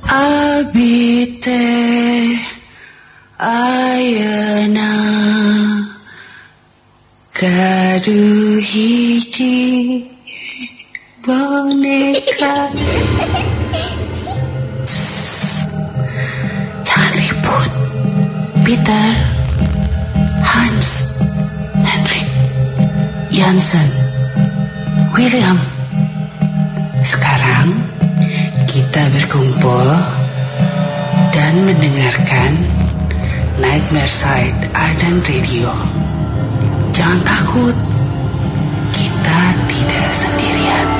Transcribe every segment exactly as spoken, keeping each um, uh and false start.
Abite ayana kadu hiji boneka. Psst, jangan ribut. Peter, Hans, Hendrik, Jansen, William. Sekarang kita berkumpul dan mendengarkan Nightmare Side Arden Radio. Jangan takut, kita tidak sendirian.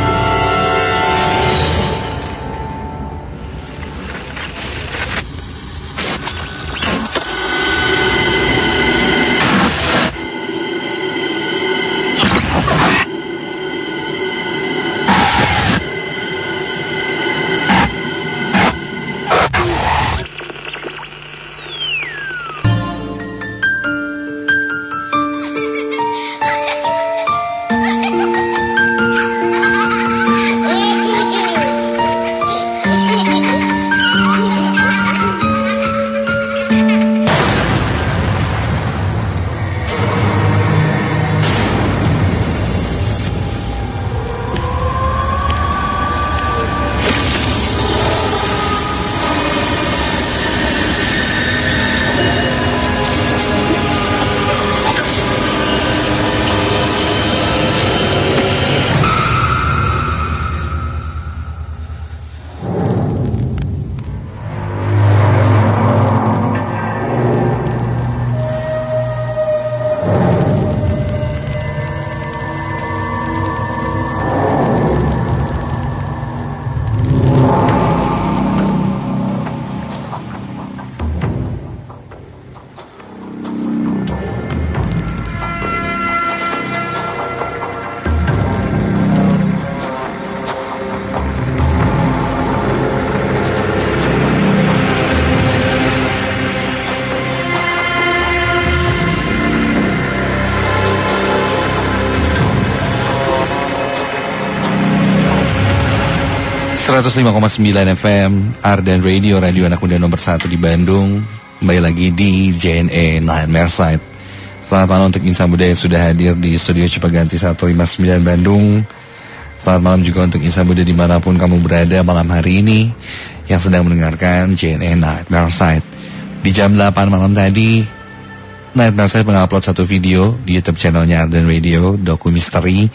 seratus lima koma sembilan F M Arden Radio, radio anak muda nomor satu di Bandung. Kembali lagi di J N E Nightmare Side. Selamat malam untuk insan muda yang sudah hadir di studio Cipaganti seratus lima puluh sembilan Bandung. Selamat malam juga untuk insan muda dimanapun kamu berada malam hari ini yang sedang mendengarkan J N E Nightmare Side. Di jam delapan malam tadi, Nightmare Side mengupload satu video di YouTube channelnya Arden Radio, doku misteri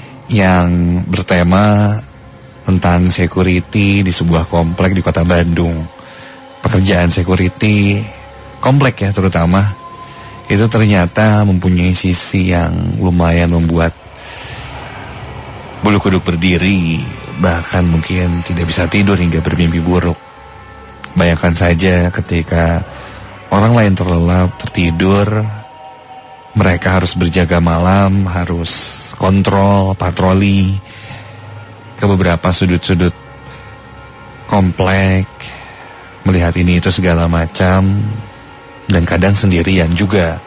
yang bertema tentang security di sebuah komplek di kota Bandung. Pekerjaan security komplek ya terutama, itu ternyata mempunyai sisi yang lumayan membuat bulu kuduk berdiri, bahkan mungkin tidak bisa tidur hingga bermimpi buruk. Bayangkan saja ketika orang lain terlelap, tertidur, mereka harus berjaga malam, harus kontrol, patroli ke beberapa sudut-sudut komplek, melihat ini itu segala macam, dan kadang sendirian juga.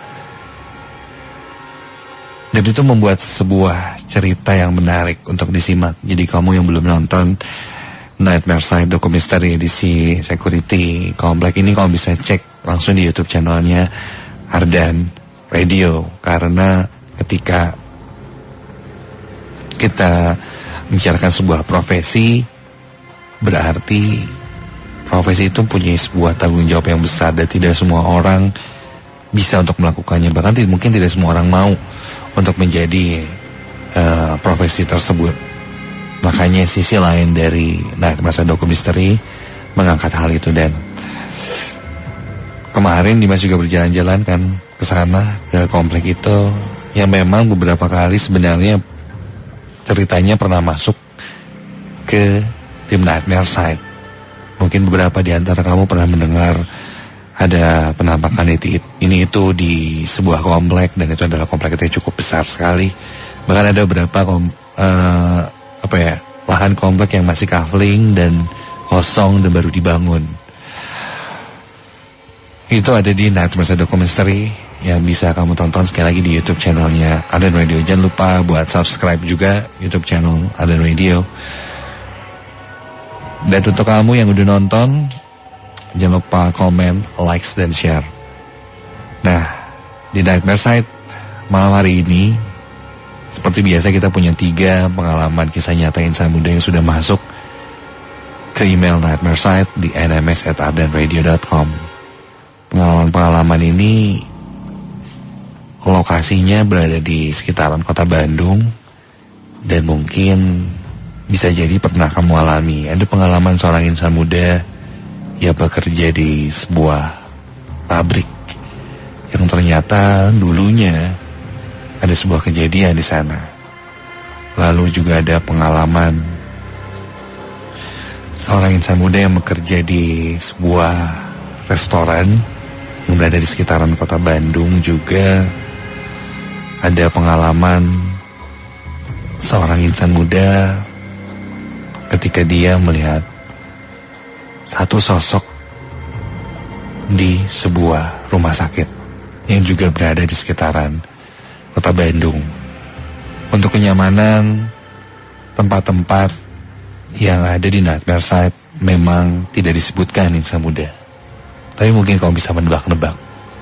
Dan itu membuat sebuah cerita yang menarik untuk disimak. Jadi kamu yang belum nonton Nightmare Side dokumisteri edisi security komplek ini, kamu bisa cek langsung di YouTube channelnya Arden Radio. Karena ketika kita menjalankan sebuah profesi, berarti profesi itu punya sebuah tanggung jawab yang besar dan tidak semua orang bisa untuk melakukannya. Bahkan mungkin tidak semua orang mau untuk menjadi uh, profesi tersebut. Makanya sisi lain dari Nightmare Side dokumisteri mengangkat hal itu. Dan kemarin Dimas juga berjalan-jalan kan ke sana, ke komplek itu, yang memang beberapa kali sebenarnya ceritanya pernah masuk ke tim Nightmare Side. Mungkin beberapa di antara kamu pernah mendengar ada penampakan itu, ini itu di sebuah komplek, dan itu adalah komplek itu yang cukup besar sekali. Bahkan ada beberapa kom, uh, apa ya, lahan komplek yang masih kafling dan kosong dan baru dibangun. Itu ada di Nightmare Side dokumisteri yang bisa kamu tonton sekali lagi di YouTube channelnya Arden Radio. Jangan lupa buat subscribe juga YouTube channel Arden Radio. Dan untuk kamu yang udah nonton, jangan lupa komen, likes, dan share. Nah, di Nightmare Side malam hari ini, seperti biasa kita punya tiga pengalaman kisah nyata insan muda yang sudah masuk ke email nightmareside di n m s at ardan radio dot com. Pengalaman-pengalaman ini lokasinya berada di sekitaran kota Bandung, dan mungkin bisa jadi pernah kamu alami. Ada pengalaman seorang insan muda yang bekerja di sebuah pabrik yang ternyata dulunya ada sebuah kejadian di sana. Lalu juga ada pengalaman seorang insan muda yang bekerja di sebuah restoran yang berada di sekitaran kota Bandung. Juga ada pengalaman seorang insan muda ketika dia melihat satu sosok di sebuah rumah sakit yang juga berada di sekitaran kota Bandung. Untuk kenyamanan tempat-tempat yang ada di Nightmare Side memang tidak disebutkan insan muda, tapi mungkin kamu bisa menebak-nebak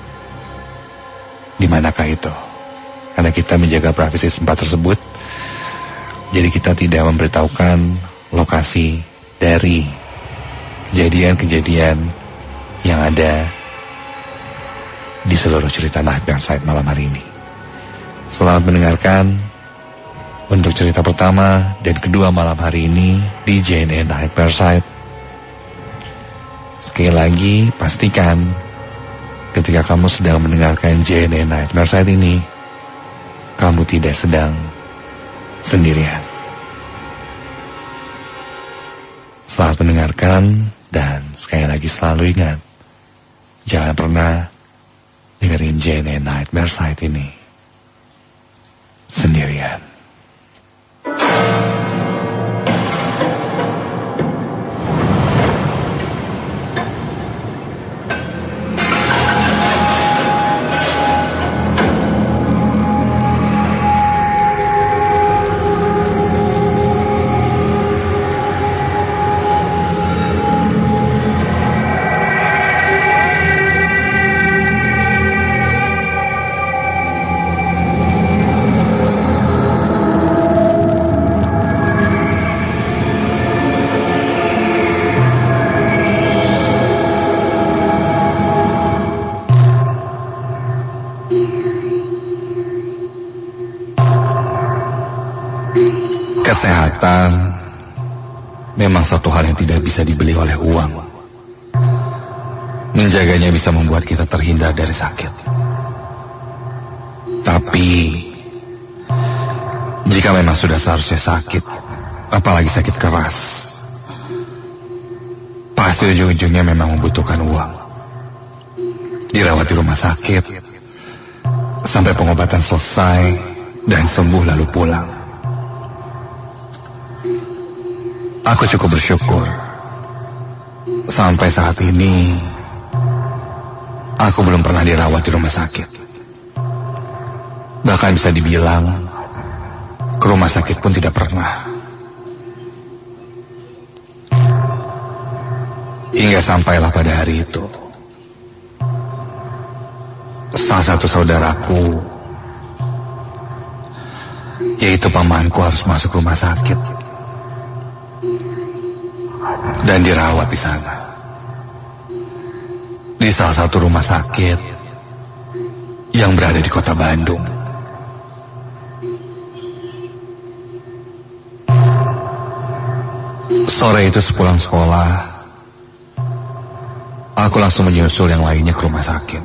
di manakah itu. Karena kita menjaga privasi tempat tersebut, jadi kita tidak memberitahukan lokasi dari kejadian-kejadian yang ada di seluruh cerita Nightmare Side malam hari ini. Selamat mendengarkan untuk cerita pertama dan kedua malam hari ini di J N E Nightmare Side. Sekali lagi, pastikan ketika kamu sedang mendengarkan J N E Nightmare Side ini, kamu tidak sedang sendirian. Selamat mendengarkan, dan sekali lagi selalu ingat, jangan pernah dengerin J N E Nightmare Side ini sendirian. Kesehatan memang suatu hal yang tidak bisa dibeli oleh uang. Menjaganya bisa membuat kita terhindar dari sakit. Tapi jika memang sudah seharusnya sakit, apalagi sakit keras, pasti ujung-ujungnya memang membutuhkan uang. Dirawat di rumah sakit sampai pengobatan selesai dan sembuh lalu pulang. Aku cukup bersyukur sampai saat ini aku belum pernah dirawat di rumah sakit. Bahkan bisa dibilang ke rumah sakit pun tidak pernah. Hingga sampailah pada hari itu, salah satu saudaraku, yaitu pamanku, harus masuk rumah sakit dan dirawat di sana, di salah satu rumah sakit yang berada di kota Bandung. Sore itu sepulang sekolah, aku langsung menyusul yang lainnya ke rumah sakit.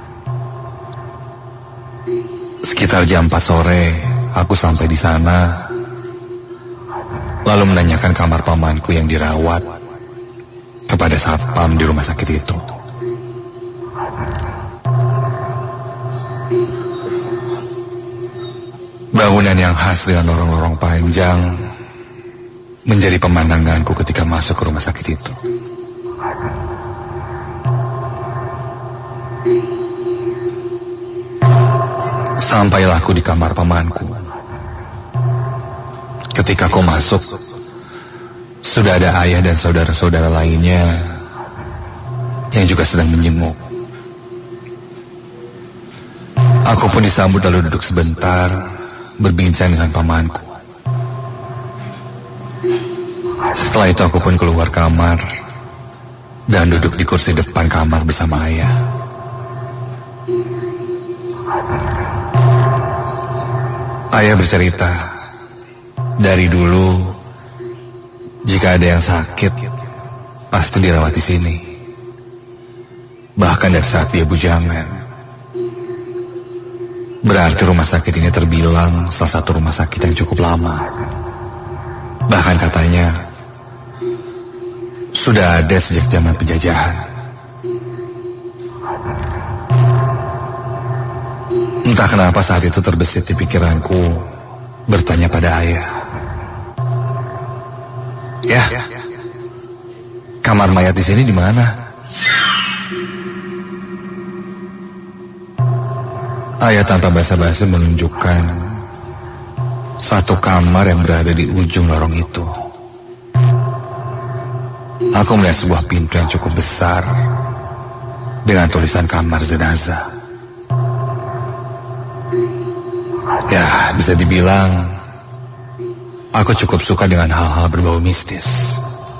Sekitar jam empat sore, aku sampai di sana, lalu menanyakan kamar pamanku yang dirawat kepada satpam di rumah sakit itu. Bangunan yang khas dengan lorong-lorong panjang menjadi pemandanganku ketika masuk ke rumah sakit itu. Sampailah aku di kamar pamanku. Ketika aku masuk, Sudah ada ayah dan saudara-saudara lainnya yang juga sedang menjenguk. Aku pun disambut lalu duduk sebentar berbincang dengan pamanku. Setelah itu aku pun keluar kamar dan duduk di kursi depan kamar bersama ayah. Ayah bercerita, dari dulu jika ada yang sakit pasti dirawat di sini. Bahkan dari saat dia bujangan. Berarti rumah sakit ini terbilang salah satu rumah sakit yang cukup lama. Bahkan katanya sudah ada sejak zaman penjajahan. Entah kenapa saat itu terbesit di pikiranku bertanya pada ayah. Ya, kamar mayat di sini di mana? Ayah tanpa basa-basi menunjukkan satu kamar yang berada di ujung lorong itu. Aku melihat sebuah pintu yang cukup besar dengan tulisan kamar jenazah. Ya, bisa dibilang aku cukup suka dengan hal-hal berbau mistis.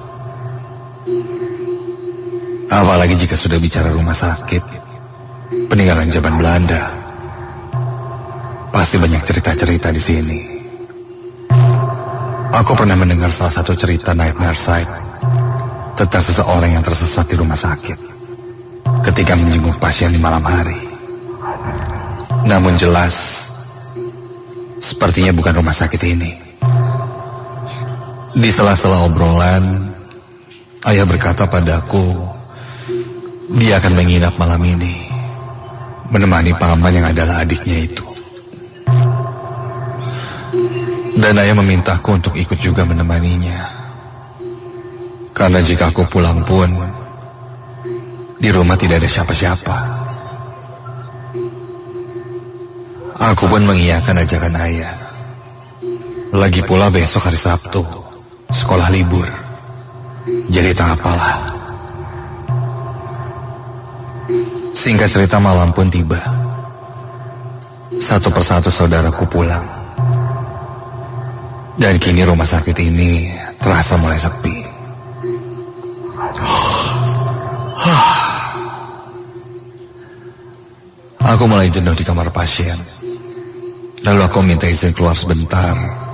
Apalagi jika sudah bicara rumah sakit peninggalan zaman Belanda. Pasti banyak cerita-cerita di sini. Aku pernah mendengar salah satu cerita Nightmare Site tentang seseorang yang tersesat di rumah sakit ketika menjenguk pasien di malam hari. Namun jelas, sepertinya bukan rumah sakit ini. Di sela-sela obrolan, ayah berkata padaku, dia akan menginap malam ini, menemani paman yang adalah adiknya itu. Dan ayah memintaku untuk ikut juga menemaninya. Karena jika aku pulang pun, di rumah tidak ada siapa-siapa. Aku pun mengiyakan ajakan ayah. Lagi pula besok hari Sabtu, sekolah libur. Jadi tak apalah. Singkat cerita, malam pun tiba. Satu persatu saudaraku pulang. Dan kini rumah sakit ini terasa mulai sepi. Aku mulai jenuh di kamar pasien. Lalu aku minta izin keluar sebentar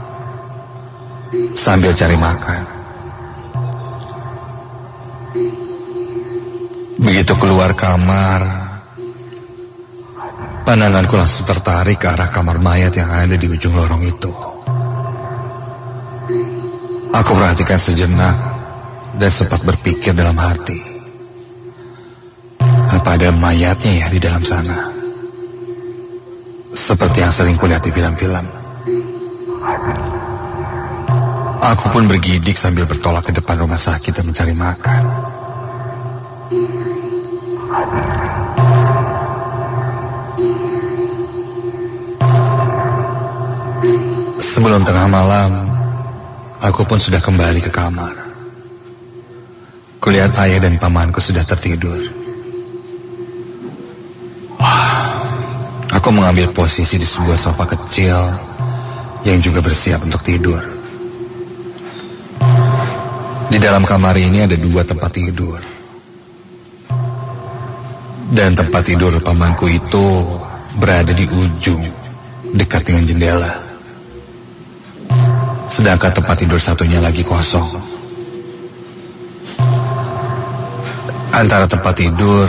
sambil cari makan. Begitu keluar kamar, pandanganku langsung tertarik ke arah kamar mayat yang ada di ujung lorong itu. Aku perhatikan sejenak dan sempat berpikir dalam hati, apa ada mayatnya ya di dalam sana? Seperti yang sering kulihat di film-film. Aku pun bergidik sambil bertolak ke depan rumah sakit dan mencari makan. Sebelum tengah malam, aku pun sudah kembali ke kamar. Kulihat ayah dan pamanku sudah tertidur. Aku mengambil posisi di sebuah sofa kecil yang juga bersiap untuk tidur. Di dalam kamar ini ada dua tempat tidur. Dan tempat tidur pamanku itu berada di ujung, dekat dengan jendela. Sedangkan tempat tidur satunya lagi kosong. Antara tempat tidur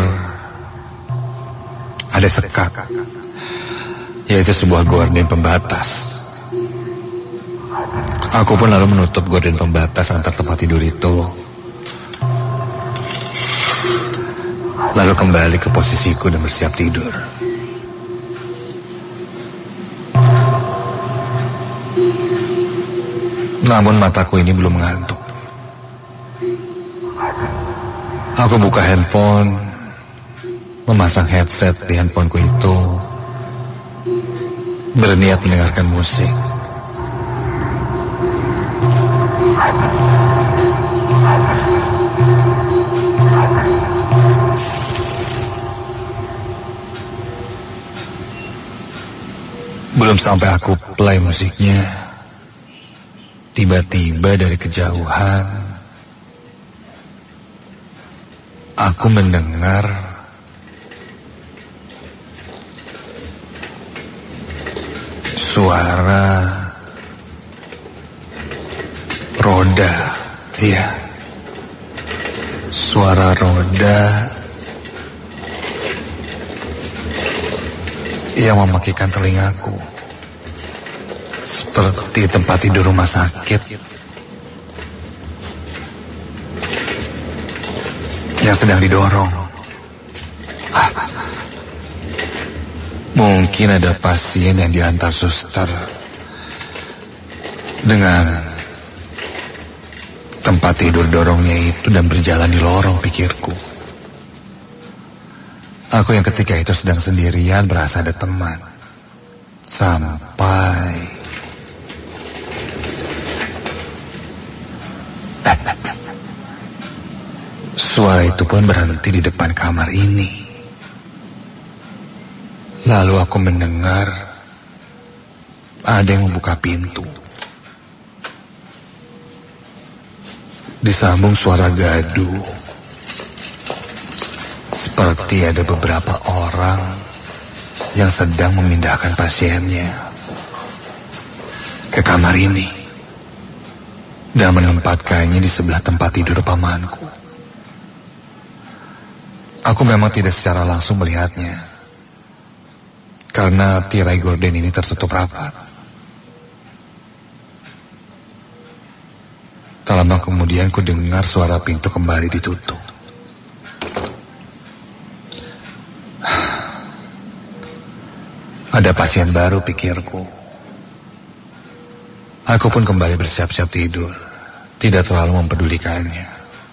ada sekat, yaitu sebuah gorden pembatas. Aku pun lalu menutup gorden pembatas antar tempat tidur itu, lalu kembali ke posisiku dan bersiap tidur. Namun mataku ini belum mengantuk. Aku buka handphone, memasang headset di handphoneku itu, berniat mendengarkan musik. Belum sampai aku play musiknya, tiba-tiba dari kejauhan aku mendengar suara roda. Iya, suara roda yang memakikan telingaku, seperti tempat tidur rumah sakit yang sedang didorong. Ah, mungkin ada pasien yang diantar suster dengan tempat tidur dorongnya itu dan berjalan di lorong pikirku. Aku yang ketika itu sedang sendirian berasa ada teman. Sampai suara itu pun berhenti di depan kamar ini. Lalu aku mendengar ada yang membuka pintu. Disambung suara gaduh. Seperti ada beberapa orang yang sedang memindahkan pasiennya ke kamar ini dan menempatkannya di sebelah tempat tidur pamanku. Aku memang tidak secara langsung melihatnya karena tirai gorden ini tertutup rapat. Tak lama kemudian ku dengar suara pintu kembali ditutup. Ada pasien baru, pikirku. Aku pun kembali bersiap-siap tidur, tidak terlalu mempedulikannya.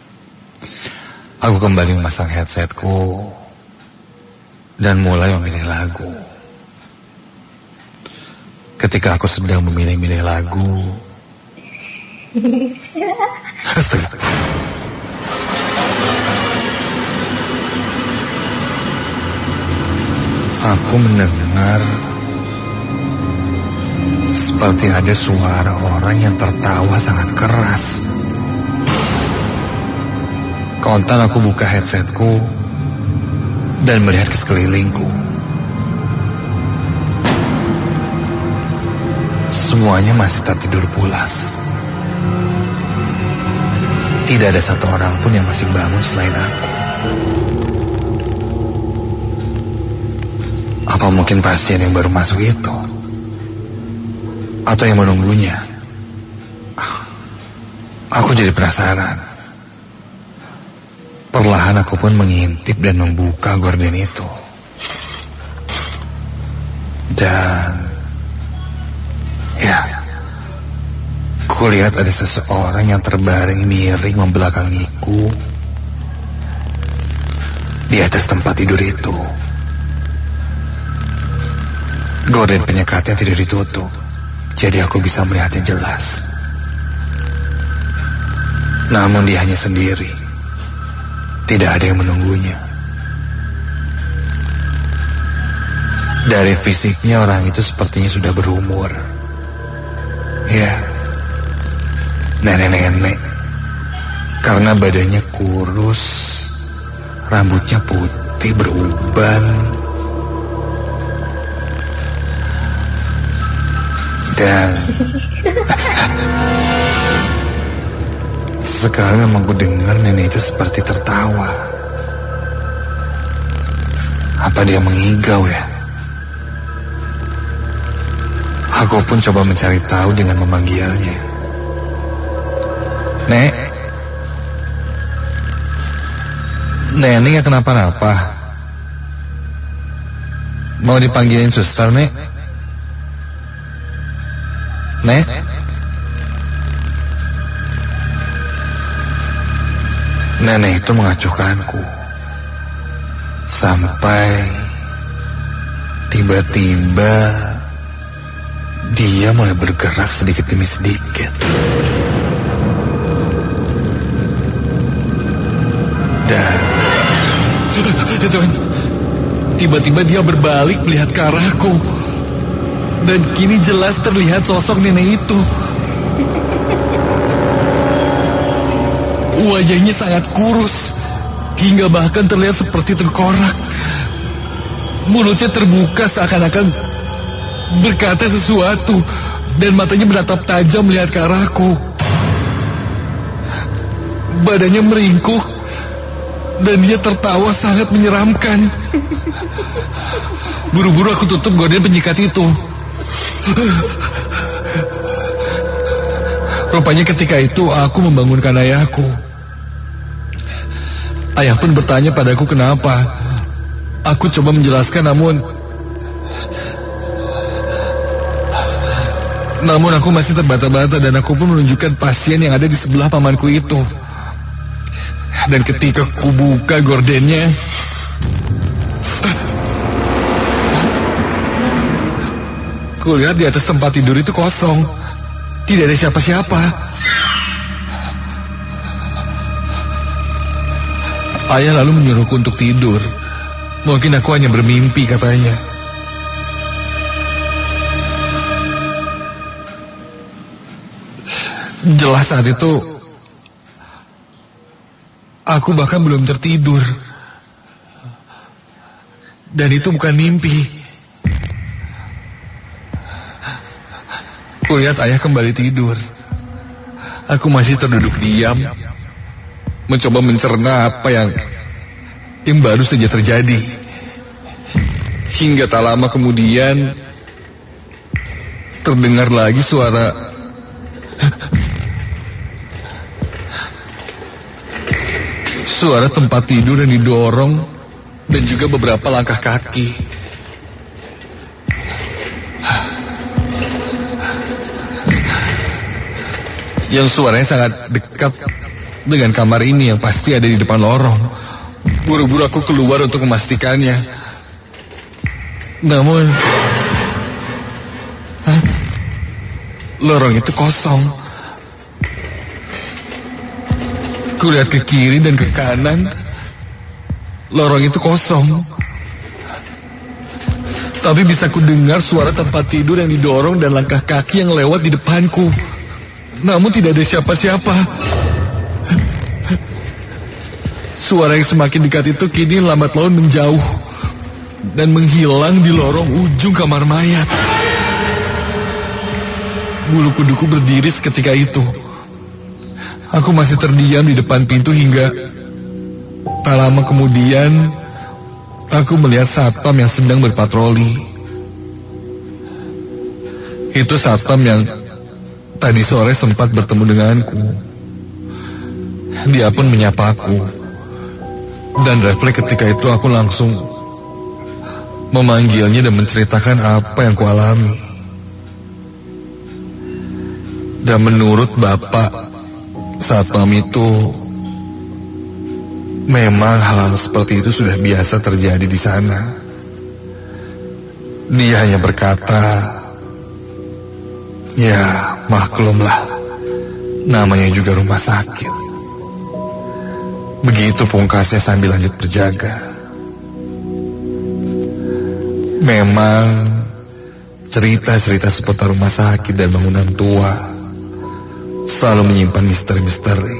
Aku kembali memasang headsetku dan mulai memilih lagu. Ketika aku sedang memilih-milih lagu, aku mendengar seperti ada suara orang yang tertawa sangat keras. Kontan aku buka headsetku dan melihat ke sekelilingku. Semuanya masih tertidur pulas. Tidak ada satu orang pun yang masih bangun selain aku. Apa mungkin pasien yang baru masuk itu? Atau yang menunggunya? Aku jadi penasaran. Perlahan aku pun mengintip dan membuka gorden itu. Dan ya, kulihat ada seseorang yang terbaring miring membelakangiku di atas tempat tidur itu. Gorden penyekatnya tidak ditutup, jadi aku bisa melihatnya jelas. Namun dia hanya sendiri, tidak ada yang menunggunya. Dari fisiknya orang itu sepertinya sudah berumur. Ya, nenek-nenek, karena badannya kurus, rambutnya putih beruban, dan sekarang memang ku dengar nenek itu seperti tertawa. Apa dia mengigau ya? Aku pun coba mencari tahu dengan memanggilnya. Nek, Nenek gak kenapa-napa? Mau dipanggilin suster, Nek? Nek? Nenek itu mengacuhkanku sampai tiba-tiba dia mulai bergerak sedikit demi sedikit. Dan tiba-tiba dia berbalik melihat ke arahku. Dan kini jelas terlihat sosok nenek itu. Wajahnya sangat kurus, hingga bahkan terlihat seperti tengkorak. Mulutnya terbuka seakan-akan berkata sesuatu, dan matanya menatap tajam melihat ke arahku. Badannya meringkuk, dan dia tertawa sangat menyeramkan. Buru-buru aku tutup gorden penyikat itu. Rupanya ketika itu aku membangunkan ayahku. Ayah pun bertanya padaku kenapa. Aku coba menjelaskan namun Namun aku masih terbata-bata dan aku pun menunjukkan pasien yang ada di sebelah pamanku itu. Dan ketika ku buka gordennya, ku lihat di atas tempat tidur itu kosong. Tidak ada siapa-siapa. Ayah lalu menyuruhku untuk tidur. Mungkin aku hanya bermimpi, katanya. Jelas saat itu aku bahkan belum tertidur. Dan itu bukan mimpi. Kulihat ayah kembali tidur. Aku masih terduduk diam, mencoba mencerna apa yang yang baru saja terjadi. Hingga tak lama kemudian terdengar lagi suara suara tempat tidur yang didorong dan juga beberapa langkah kaki. Yang suaranya sangat dekat dengan kamar ini yang pasti ada di depan lorong. Buru-buru aku keluar untuk memastikannya. Namun hah? Lorong itu kosong. Kulihat ke kiri dan ke kanan. Lorong itu kosong. Tapi bisa ku dengar suara tempat tidur yang didorong dan langkah kaki yang lewat di depanku. Namun tidak ada siapa-siapa. Suara yang semakin dekat itu kini lambat laun menjauh dan menghilang di lorong ujung kamar mayat. Bulu kuduku berdiri seketika itu. Aku masih terdiam di depan pintu hingga tak lama kemudian aku melihat satpam yang sedang berpatroli. Itu satpam yang tadi sore sempat bertemu denganku. Dia pun menyapaku. Dan refleks ketika itu aku langsung memanggilnya dan menceritakan apa yang kualami. Dan menurut bapak satpam itu, memang hal-hal seperti itu sudah biasa terjadi di sana. Dia hanya berkata, ya maklumlah, namanya juga rumah sakit. Begitu pungkasnya sambil lanjut berjaga. Memang cerita-cerita seputar rumah sakit dan bangunan tua selalu menyimpan misteri-misteri.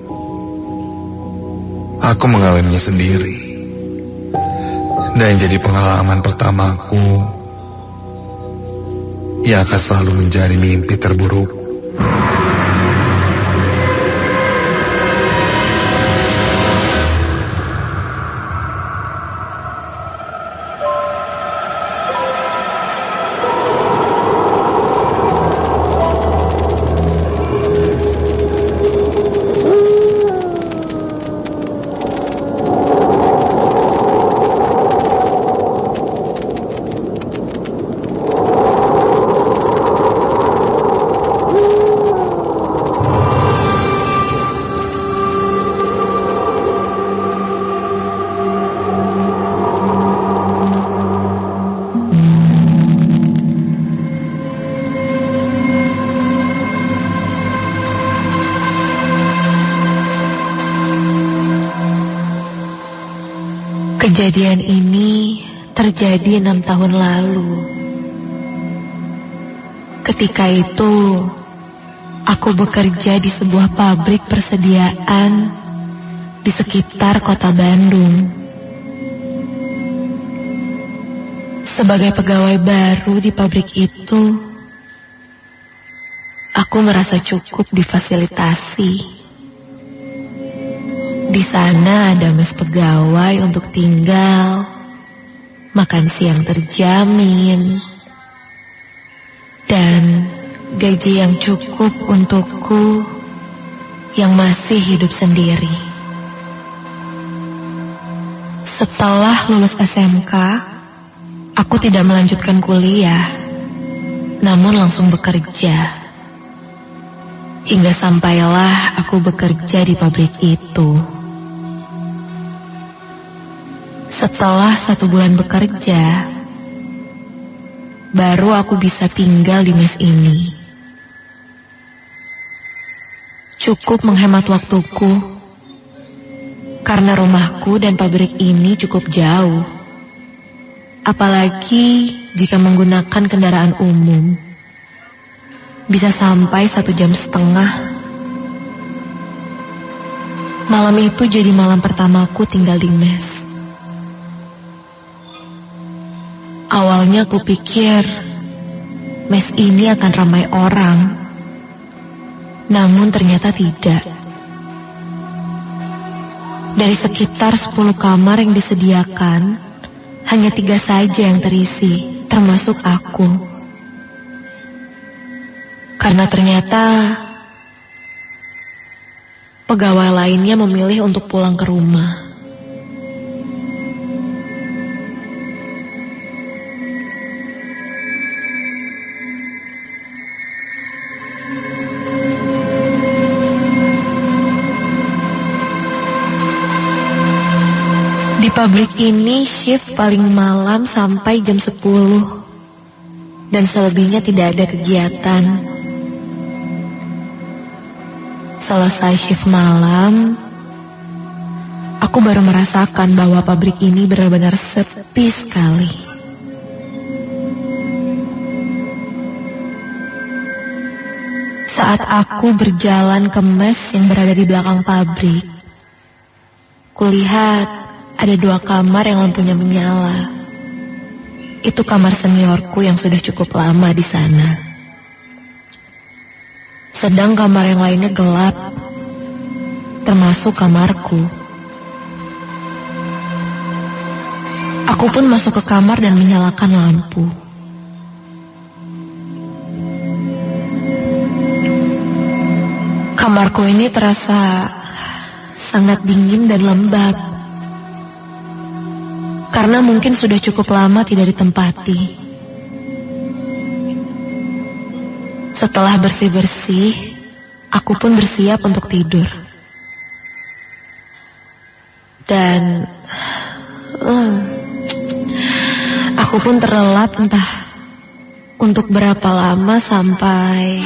Aku mengalaminya sendiri. Dan jadi pengalaman pertamaku yang akan selalu menjadi mimpi terburuk. Kejadian ini terjadi enam tahun lalu. Ketika itu, aku bekerja di sebuah pabrik persediaan di sekitar kota Bandung. Sebagai pegawai baru di pabrik itu, aku merasa cukup difasilitasi. Di sana ada mes pegawai untuk tinggal, makan siang terjamin, dan gaji yang cukup untukku yang masih hidup sendiri. Setelah lulus S M K, aku tidak melanjutkan kuliah, namun langsung bekerja. Hingga sampailah aku bekerja di pabrik itu. Setelah satu bulan bekerja, baru aku bisa tinggal di mes ini. Cukup menghemat waktuku, karena rumahku dan pabrik ini cukup jauh. Apalagi jika menggunakan kendaraan umum, bisa sampai satu jam setengah. Malam itu jadi malam pertamaku tinggal di mes. Awalnya aku pikir mes ini akan ramai orang, namun ternyata tidak. Dari sekitar sepuluh kamar yang disediakan, hanya tiga saja yang terisi, termasuk aku. Karena ternyata pegawai lainnya memilih untuk pulang ke rumah. Di pabrik ini shift paling malam sampai jam sepuluh, dan selebihnya tidak ada kegiatan. Selesai shift malam, aku baru merasakan bahwa pabrik ini benar-benar sepi sekali. Saat aku berjalan ke mes yang berada di belakang pabrik, kulihat ada dua kamar yang lampunya menyala. Itu kamar seniorku yang sudah cukup lama di sana. Sedang kamar yang lainnya gelap, termasuk kamarku. Aku pun masuk ke kamar dan menyalakan lampu. Kamarku ini terasa sangat dingin dan lembab, karena mungkin sudah cukup lama tidak ditempati. Setelah bersih-bersih, aku pun bersiap untuk tidur. Dan hmm, aku pun terlelap entah untuk berapa lama sampai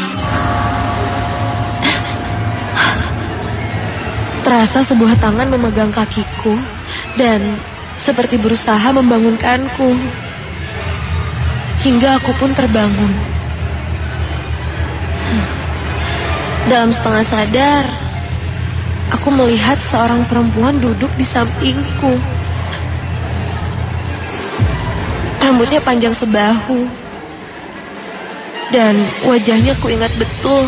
terasa sebuah tangan memegang kakiku dan seperti berusaha membangunkanku. Hingga aku pun terbangun. Dalam setengah sadar, aku melihat seorang perempuan duduk di sampingku. Rambutnya panjang sebahu, dan wajahnya ku ingat betul.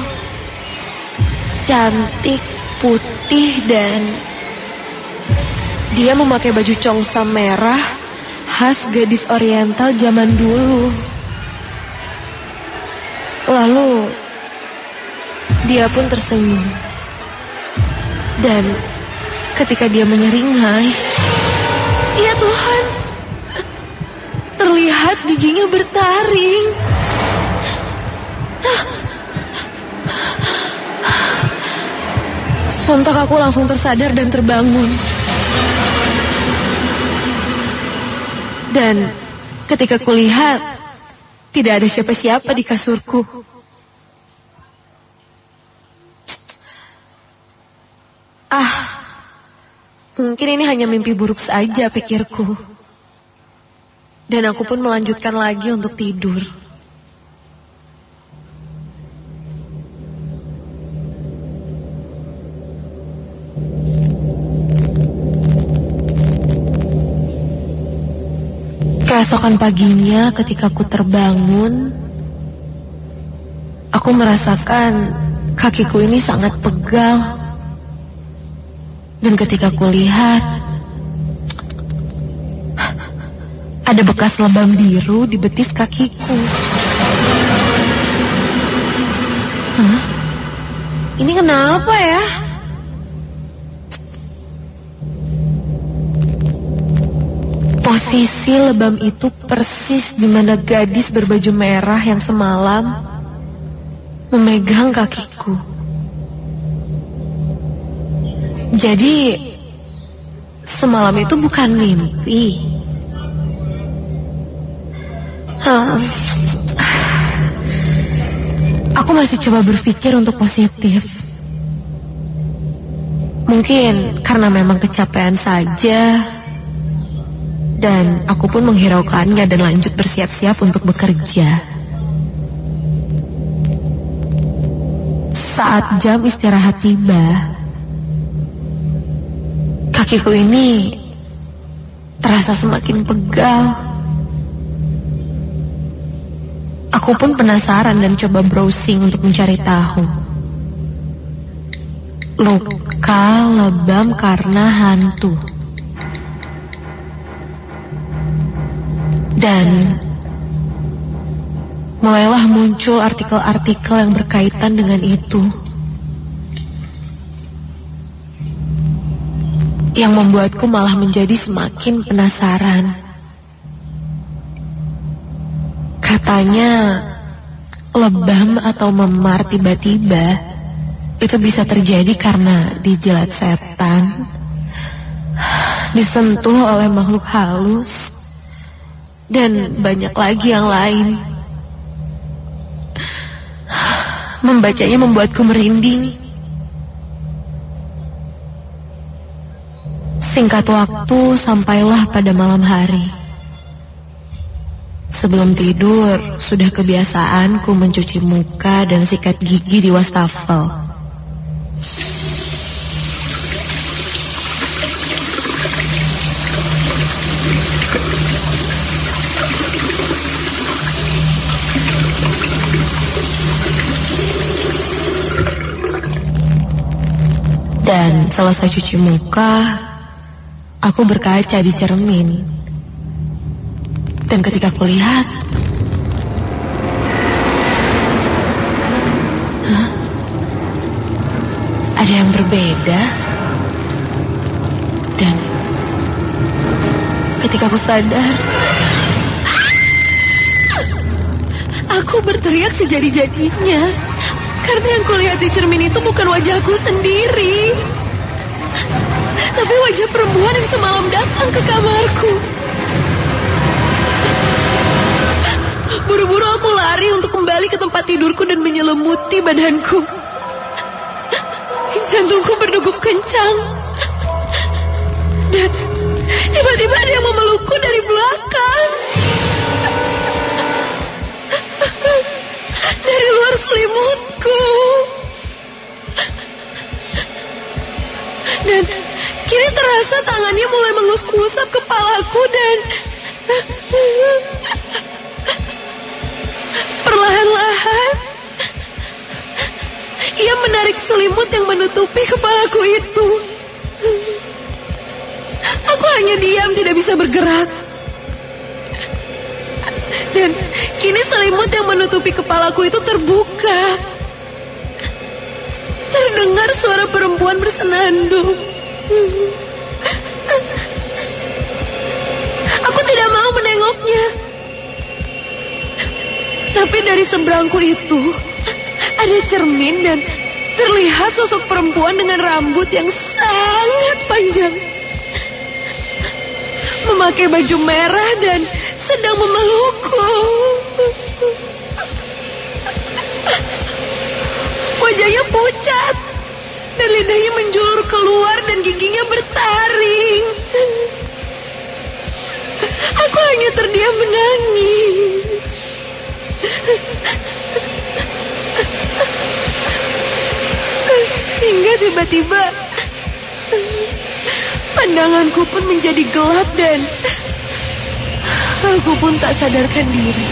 Cantik, putih, dan dia memakai baju congsam merah khas gadis oriental zaman dulu. Lalu dia pun tersenyum. Dan ketika dia menyeringai, ya Tuhan, terlihat giginya bertaring. Sontak aku langsung tersadar dan terbangun. Dan ketika kulihat, tidak ada siapa-siapa di kasurku. Ah, mungkin ini hanya mimpi buruk saja, pikirku. Dan aku pun melanjutkan lagi untuk tidur. Keesokan paginya ketika aku terbangun, aku merasakan kakiku ini sangat pegal. Dan ketika aku lihat, ada bekas lebam biru di betis kakiku. Hah? Ini kenapa ya? Posisi lebam itu persis di mana gadis berbaju merah yang semalam memegang kakiku. Jadi, semalam itu bukan mimpi. Hmm. Aku masih coba berpikir untuk positif. Mungkin karena memang kecapean saja. Dan aku pun menghiraukannya dan lanjut bersiap-siap untuk bekerja. Saat jam istirahat tiba, kakiku ini terasa semakin pegal. Aku pun penasaran dan coba browsing untuk mencari tahu. Luka lebam karena hantu. Dan mulailah muncul artikel-artikel yang berkaitan dengan itu, yang membuatku malah menjadi semakin penasaran. Katanya lebam atau memar tiba-tiba itu bisa terjadi karena dijilat setan, disentuh oleh makhluk halus, dan banyak lagi yang lain. Membacanya membuatku merinding. Singkat waktu, sampailah pada malam hari. Sebelum tidur, sudah kebiasaanku mencuci muka dan sikat gigi di wastafel. Dan selesai cuci muka, aku berkaca di cermin. Dan ketika aku lihat, hah? Ada yang berbeda. Dan ketika aku sadar, aku berteriak sejadi-jadinya. Karena yang kulihat di cermin itu bukan wajahku sendiri, tapi wajah perempuan yang semalam datang ke kamarku. Buru-buru aku lari untuk kembali ke tempat tidurku dan menyelimuti badanku. Jantungku berdegup kencang. Dan tiba-tiba ada yang memelukku dari belakang. Dari luar selimutku. Dan kini terasa tangannya mulai mengusap kepalaku dan perlahan-lahan ia menarik selimut yang menutupi kepalaku itu. Aku hanya diam, tidak bisa bergerak. Dan kini selimut yang menutupi kepalaku itu terbuka. Terdengar suara perempuan bersenandung. Aku tidak mau menengoknya. Tapi dari seberangku itu ada cermin dan terlihat sosok perempuan dengan rambut yang sangat panjang, memakai baju merah dan sedang memelukku. Wajahnya pucat dan lidahnya menjulur keluar dan giginya bertaring. Aku hanya terdiam menangis. Hingga tiba-tiba pandanganku pun menjadi gelap dan Aku pun tak sadarkan diri.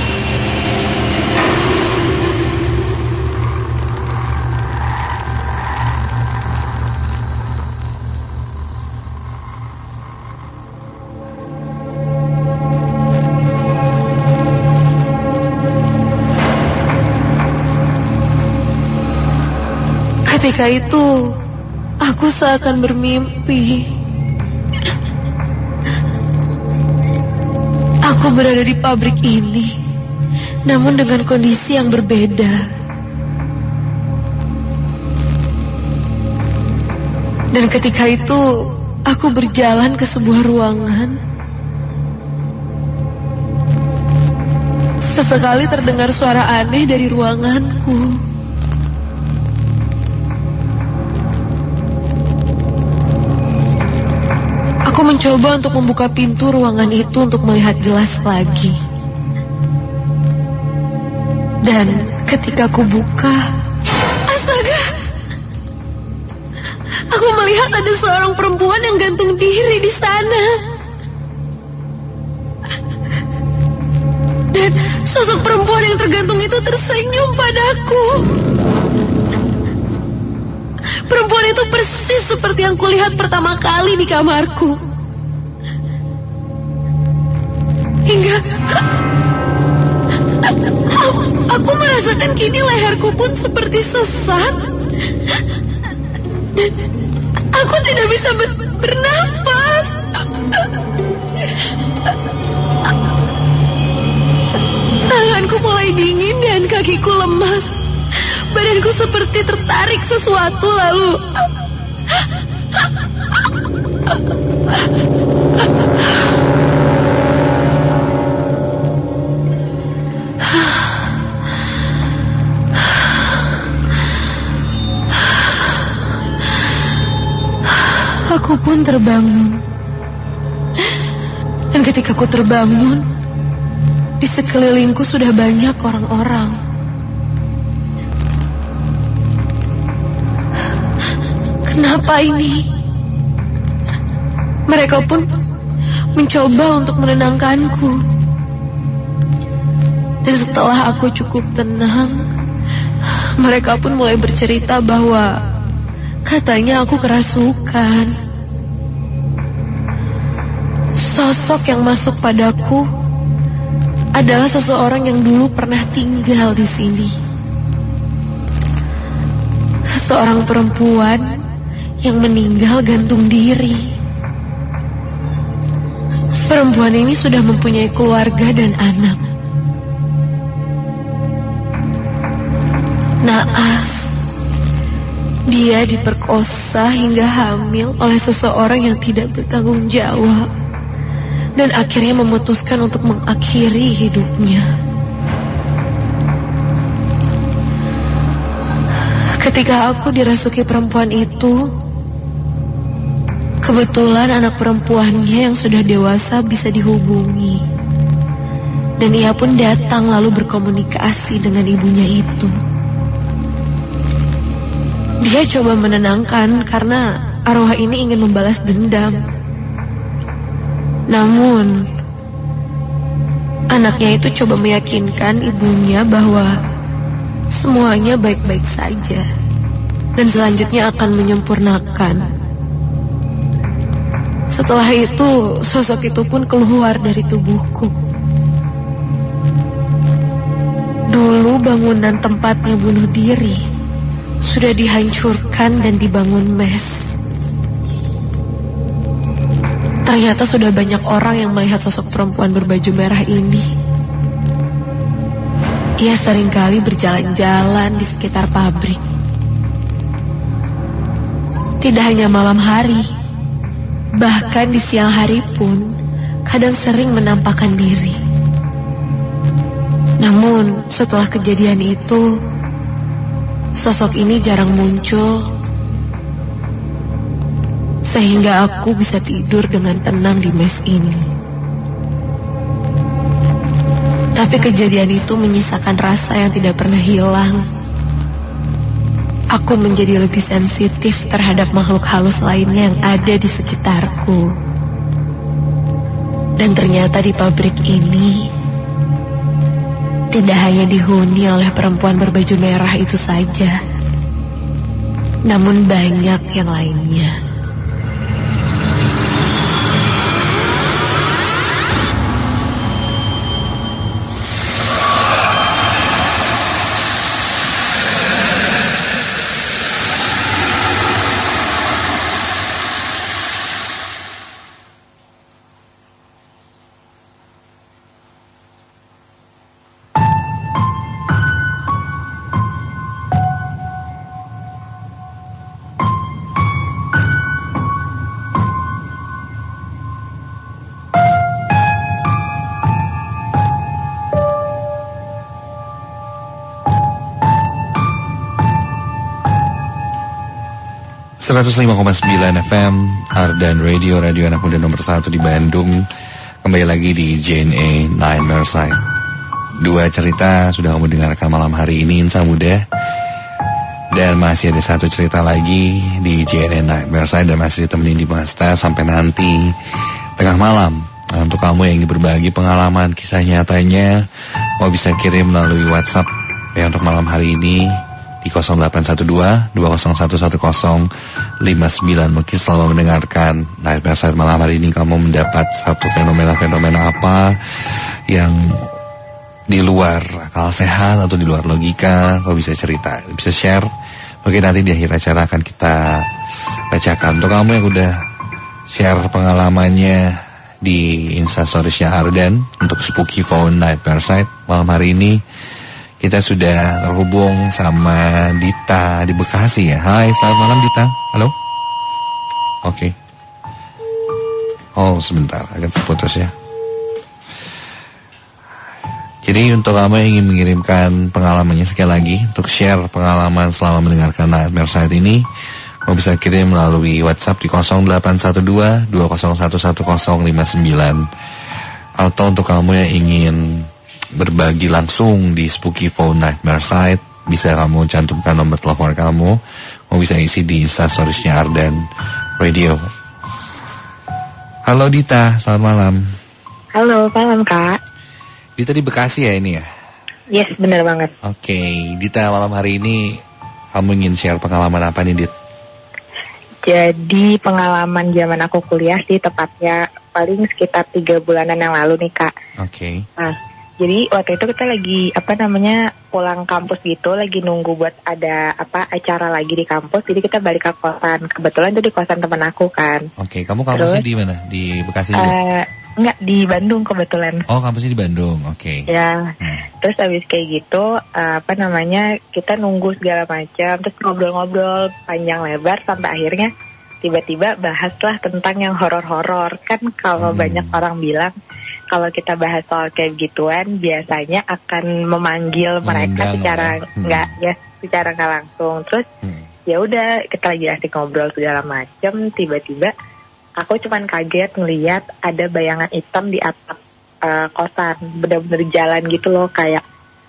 Ketika itu, aku seakan bermimpi. Aku berada di pabrik ini, namun dengan kondisi yang berbeda. Dan ketika itu, aku berjalan ke sebuah ruangan. Sesekali terdengar suara aneh dari ruanganku. Aku mencoba untuk membuka pintu ruangan itu untuk melihat jelas lagi. Dan ketika aku buka, astaga! Aku melihat ada seorang perempuan yang gantung diri di sana. Dan sosok perempuan yang tergantung itu tersenyum padaku. Perempuan itu persis seperti yang kulihat pertama kali di kamarku. Hingga aku, aku merasakan kini leherku pun seperti sesak. Dan aku tidak bisa ber, bernafas. Tanganku mulai dingin dan kakiku lemas. Badanku seperti tertarik sesuatu lalu. Aku pun terbangun. Dan ketika aku terbangun, di sekelilingku sudah banyak orang-orang. Kenapa ini? Mereka pun mencoba untuk menenangkanku. Dan setelah aku cukup tenang, mereka pun mulai bercerita bahwa katanya aku kerasukan. Sosok yang masuk padaku adalah seseorang yang dulu pernah tinggal di sini. Seorang perempuan yang meninggal gantung diri. Perempuan ini sudah mempunyai keluarga dan anak. Naas, dia diperkosa hingga hamil oleh seseorang yang tidak bertanggung jawab dan akhirnya memutuskan untuk mengakhiri hidupnya. Ketika aku dirasuki perempuan itu, kebetulan anak perempuannya yang sudah dewasa bisa dihubungi. Dan ia pun datang lalu berkomunikasi dengan ibunya itu. Dia coba menenangkan karena arwah ini ingin membalas dendam. Namun, anaknya itu coba meyakinkan ibunya bahwa semuanya baik-baik saja dan selanjutnya akan menyempurnakan. Setelah itu, sosok itu pun keluar dari tubuhku. Dulu bangunan tempatnya bunuh diri sudah dihancurkan dan dibangun mes. Ternyata sudah banyak orang yang melihat sosok perempuan berbaju merah ini. Ia seringkali berjalan-jalan di sekitar pabrik. Tidak hanya malam hari, bahkan di siang hari pun kadang sering menampakkan diri. Namun setelah kejadian itu, sosok ini jarang muncul. Sehingga aku bisa tidur dengan tenang di mes ini. Tapi kejadian itu menyisakan rasa yang tidak pernah hilang. Aku menjadi lebih sensitif terhadap makhluk halus lainnya yang ada di sekitarku. Dan ternyata di pabrik ini tidak hanya dihuni oleh perempuan berbaju merah itu saja, namun banyak yang lainnya. seratus lima koma sembilan F M Ardan Radio, radio anak muda nomor satu di Bandung. Kembali lagi di J N A Nightmare Side. Dua cerita sudah kamu dengarkan malam hari ini, insan muda. Dan masih ada satu cerita lagi di J N A Nightmare Side dan masih ditemenin di Masta sampai nanti tengah malam. Nah, untuk kamu yang ingin berbagi pengalaman kisah nyatanya, kamu bisa kirim melalui WhatsApp ya untuk malam hari ini di nol delapan satu dua dua nol satu satu nol lima sembilan. Mungkin selama mendengarkan Nightmare Side malam hari ini kamu mendapat satu fenomena-fenomena apa yang di luar akal sehat atau di luar logika, kamu bisa cerita, bisa share. Mungkin nanti di akhir acara akan kita bacakan. Untuk kamu yang udah share pengalamannya di Instastories-nya Ardan untuk Spooky Phone Nightmare Side malam hari ini, kita sudah terhubung sama Dita di Bekasi ya. Hai, selamat malam Dita. Halo. Oke. Okay. Oh, sebentar, agak terputus ya. Jadi untuk kamu yang ingin mengirimkan pengalamannya sekali lagi, untuk share pengalaman selama mendengarkan Nightmare Side ini, kamu bisa kirim melalui WhatsApp di nol delapan satu dua dua nol satu satu nol lima sembilan. Atau untuk kamu yang ingin berbagi langsung di Spooky Phone Nightmare Side, bisa kamu cantumkan nomor telepon kamu. Kamu bisa isi di Instastories-nya Ardan Radio. Halo Dita, selamat malam. Halo, malam Kak. Dita di Bekasi ya ini ya? Yes, benar banget. Oke, okay. Dita, malam hari ini kamu ingin share pengalaman apa nih, Dit? Jadi pengalaman zaman aku kuliah sih, tepatnya paling sekitar tiga bulanan yang lalu nih Kak. Oke. Okay. Nah, jadi waktu itu kita lagi apa namanya pulang kampus gitu, lagi nunggu buat ada apa acara lagi di kampus. Jadi kita balik ke kosan. Kebetulan itu di kosan teman aku kan. Oke, okay, kamu kampusnya di mana? Di Bekasi juga? Uh, enggak, di Bandung kebetulan. Oh, kampusnya di Bandung. Oke. Okay. Ya. Hmm. Terus habis kayak gitu uh, apa namanya kita nunggu segala macam, terus ngobrol-ngobrol panjang lebar sampai akhirnya tiba-tiba bahaslah tentang yang horor-horor. Kan kalau hmm. banyak orang bilang kalau kita bahas soal kayak gituan biasanya akan memanggil mereka secara nggak hmm. ya secara nggak langsung. Terus hmm. ya udah kita lagi asik ngobrol segala macam, tiba-tiba aku cuman kaget ngelihat ada bayangan hitam di atap uh, kosan, benar-benar jalan gitu loh, kayak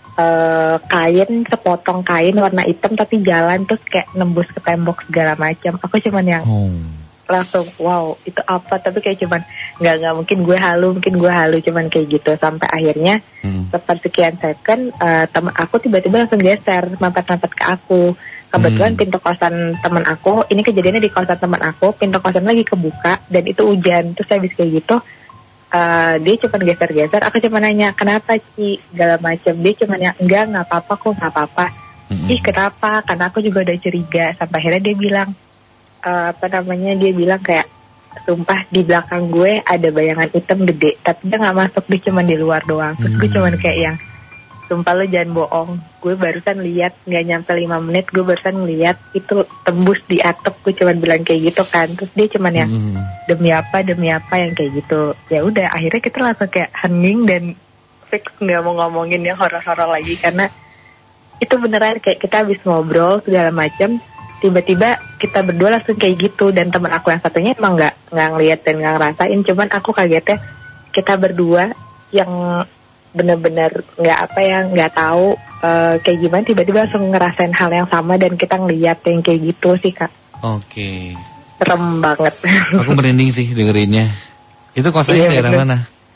uh, kain sepotong kain warna hitam tapi jalan terus kayak nembus ke tembok segala macam. Aku cuman yang hmm. langsung wow itu apa, tapi kayak cuman nggak nggak mungkin gue halu mungkin gue halu cuman kayak gitu sampai akhirnya hmm. tepat sekian second uh, teman aku tiba-tiba langsung geser mampet-mampet ke aku. Kebetulan hmm. pintu kosan teman aku, ini kejadiannya di kosan teman aku, pintu kosan lagi kebuka dan itu hujan. Terus habis kayak gitu uh, dia cuma geser-geser, aku cuma nanya kenapa Ci segala macam, dia cuma nanya enggak nggak apa-apa kok nggak apa-apa. hmm. Ih kenapa, karena aku juga udah curiga. Sampai akhirnya dia bilang Uh, apa namanya dia bilang kayak sumpah di belakang gue ada bayangan hitam gede tapi dia nggak masuk, dia cuma di luar doang. Terus gue cuma kayak yang sumpah lo jangan bohong, gue barusan lihat nggak nyampe lima menit gue barusan lihat itu tembus di atap. Gue cuma bilang kayak gitu kan. Terus dia cuma yang demi apa demi apa yang kayak gitu. Ya udah akhirnya kita langsung kayak hening dan fix nggak mau ngomongin yang horor-horor lagi karena itu beneran kayak kita habis ngobrol segala macam tiba-tiba kita berdua langsung kayak gitu. Dan teman aku yang satunya emang nggak nggak ngeliat dan nggak ngerasain, cuman aku kagetnya kita berdua yang benar-benar nggak apa ya nggak tahu uh, kayak gimana tiba-tiba langsung ngerasain hal yang sama dan kita ngeliat yang kayak gitu sih Kak. Oke. Okay. Serem banget. Aku merinding sih dengerinnya. Itu kosannya iya, daerah bener. mana?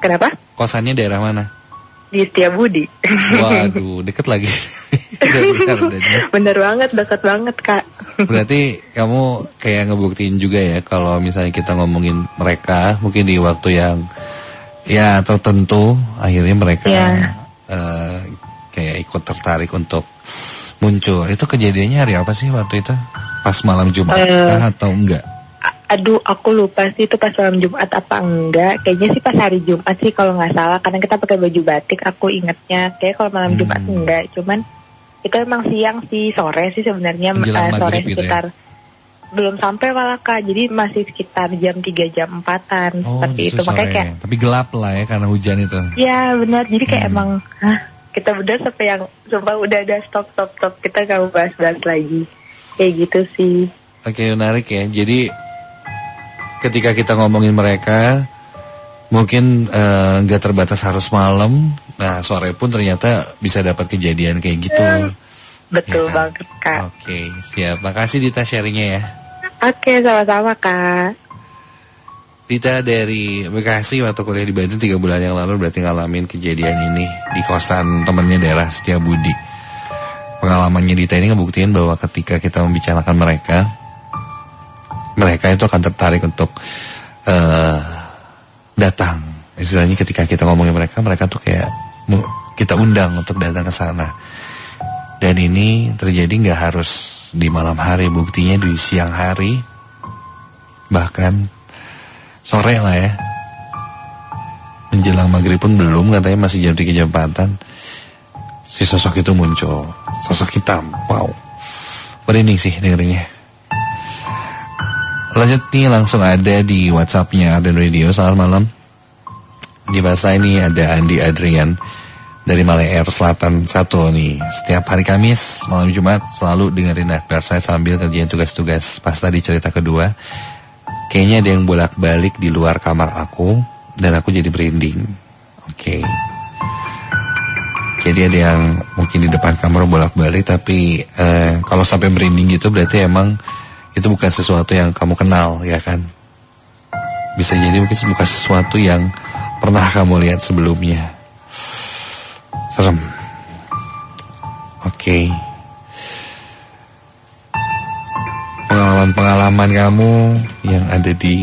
Kenapa? Kosannya daerah mana? Di Setiabudi. Waduh, deket lagi. Bener banget, deket banget Kak. Berarti kamu kayak ngebuktiin juga ya kalau misalnya kita ngomongin mereka mungkin di waktu yang ya tertentu akhirnya mereka yeah. uh, kayak ikut tertarik untuk muncul. Itu kejadiannya hari apa sih waktu itu? Pas malam Jumat uh, atau enggak? Aduh, aku lupa sih itu pas malam Jumat apa enggak. Kayaknya sih pas hari Jumat sih kalau nggak salah. Karena kita pakai baju batik, aku ingetnya. Kayak kalau malam hmm. Jumat enggak. Cuman itu emang siang sih, sore sih sebenarnya. Uh, sore sekitar. Gitu ya? Belum sampai malah Kak. Jadi masih sekitar jam tiga, jam empatan. Oh, seperti itu. Makanya kayak, tapi gelap lah ya karena hujan itu. Iya benar. Jadi kayak hmm. emang, hah, kita udah sampai yang, sumpah udah ada stop, stop, stop. Kita gak mau bahas-bahas lagi. Kayak gitu sih. Oke, menarik ya. Jadi ketika kita ngomongin mereka, mungkin nggak uh, terbatas harus malam. Nah, sore pun ternyata bisa dapat kejadian kayak gitu. Hmm, betul ya kan? banget Kak. Oke, siap. Makasih Dita sharingnya ya. Oke, sama-sama Kak. Dita dari Bekasi waktu kuliah di Bandung tiga bulan yang lalu berarti ngalamin kejadian ini di kosan temennya daerah Setiabudi. Pengalamannya Dita ini ngebuktiin bahwa ketika kita membicarakan mereka, mereka itu akan tertarik untuk uh, datang. Istilahnya ketika kita ngomongin mereka, mereka tuh kayak kita undang untuk datang ke sana. Dan ini terjadi nggak harus di malam hari, buktinya di siang hari, bahkan sore lah ya. Menjelang maghrib pun belum, katanya masih jam tiga jam empatan. Si sosok itu muncul, sosok hitam. Wow, merinding sih dengerinnya. Lanjut nih langsung ada di WhatsApp-nya Arden Radio. Selamat malam. Di masa ini ada Andi Adrian dari Malay Air Selatan satu nih. Setiap hari Kamis, malam Jumat selalu dengerin Nightmare saya sambil kerjain tugas-tugas. Pas tadi cerita kedua, kayaknya ada yang bolak-balik di luar kamar aku dan aku jadi merinding. Oke. Okay. Jadi ada yang mungkin di depan kamar bolak-balik, tapi eh, kalau sampai merinding gitu berarti emang itu bukan sesuatu yang kamu kenal, ya kan? Bisa jadi mungkin bukan sesuatu yang pernah kamu lihat sebelumnya. Serem. Oke. Okay. Pengalaman-pengalaman kamu yang ada di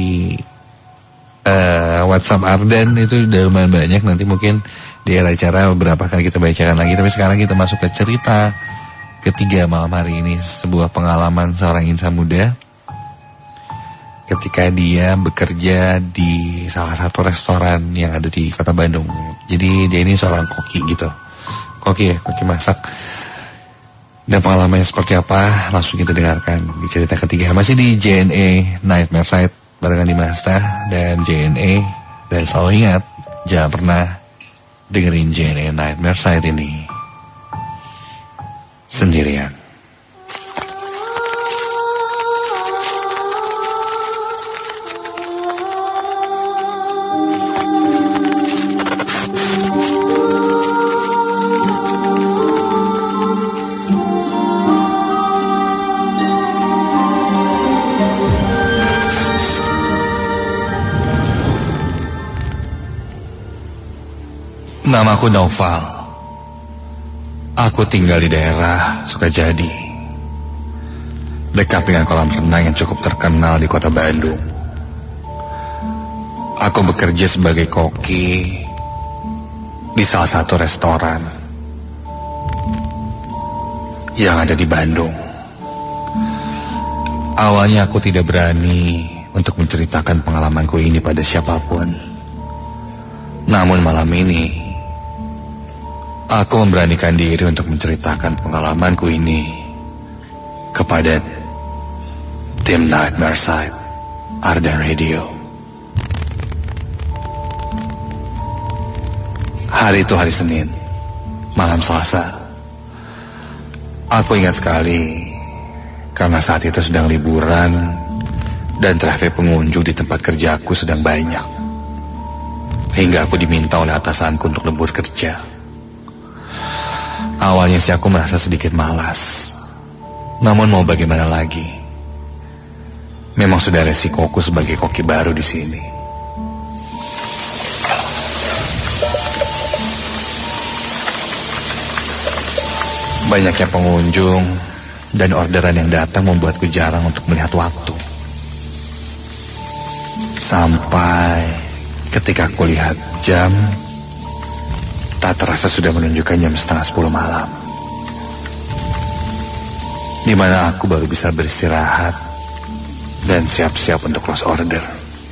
uh, WhatsApp Arden itu udah lumayan banyak. Nanti mungkin di acara beberapa kali kita bacakan lagi. Tapi sekarang kita masuk ke cerita ketiga malam hari ini, sebuah pengalaman seorang insan muda ketika dia bekerja di salah satu restoran yang ada di kota Bandung. Jadi dia ini seorang koki gitu, koki ya, koki masak. Dan pengalamannya seperti apa, langsung kita dengarkan di cerita ketiga. Masih di J N E Nightmare Site barengan di Masta dan J N E. Dan selalu ingat, jangan pernah dengerin J N E Nightmare Site ini sendirian. Namaku Naufal. Aku tinggal di daerah Sukajadi, dekat dengan kolam renang yang cukup terkenal di kota Bandung. Aku bekerja sebagai koki di salah satu restoran yang ada di Bandung. Awalnya aku tidak berani untuk menceritakan pengalamanku ini pada siapapun. Namun malam ini aku memberanikan diri untuk menceritakan pengalamanku ini kepada tim Nightmare Site Arden Radio. Hari itu hari Senin, malam Selasa. Aku ingat sekali karena saat itu sedang liburan dan trafik pengunjung di tempat kerjaku sedang banyak. Hingga aku diminta oleh atasanku untuk lembur kerja. Awalnya sih aku merasa sedikit malas. Namun mau bagaimana lagi? Memang sudah resikoku sebagai koki baru di sini. Banyaknya pengunjung dan orderan yang datang membuatku jarang untuk melihat waktu. Sampai ketika aku lihat jam, tak terasa sudah menunjukkan jam setengah sepuluh malam. Di mana aku baru bisa beristirahat dan siap-siap untuk close order.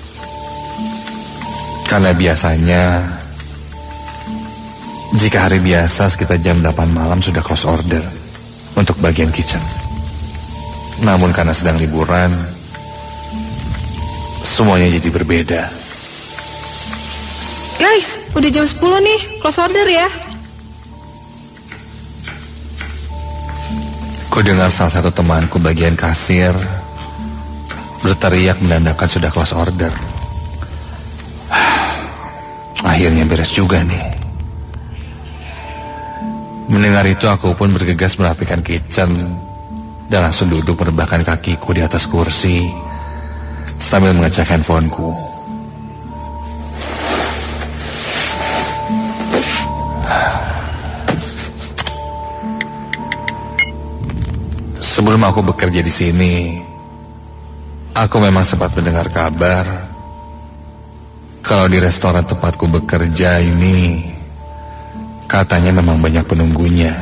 Karena biasanya jika hari biasa sekitar jam delapan malam sudah close order untuk bagian kitchen. Namun karena sedang liburan, semuanya jadi berbeda. Guys, udah jam sepuluh nih, close order ya. Ku dengar salah satu temanku bagian kasir berteriak menandakan sudah close order. Akhirnya beres juga nih. Mendengar itu aku pun bergegas merapikan kitchen dan langsung duduk merebahkan kakiku di atas kursi sambil mengecek handphoneku. Sebelum aku bekerja di sini, aku memang sempat mendengar kabar kalau di restoran tempatku bekerja ini katanya memang banyak penunggunya.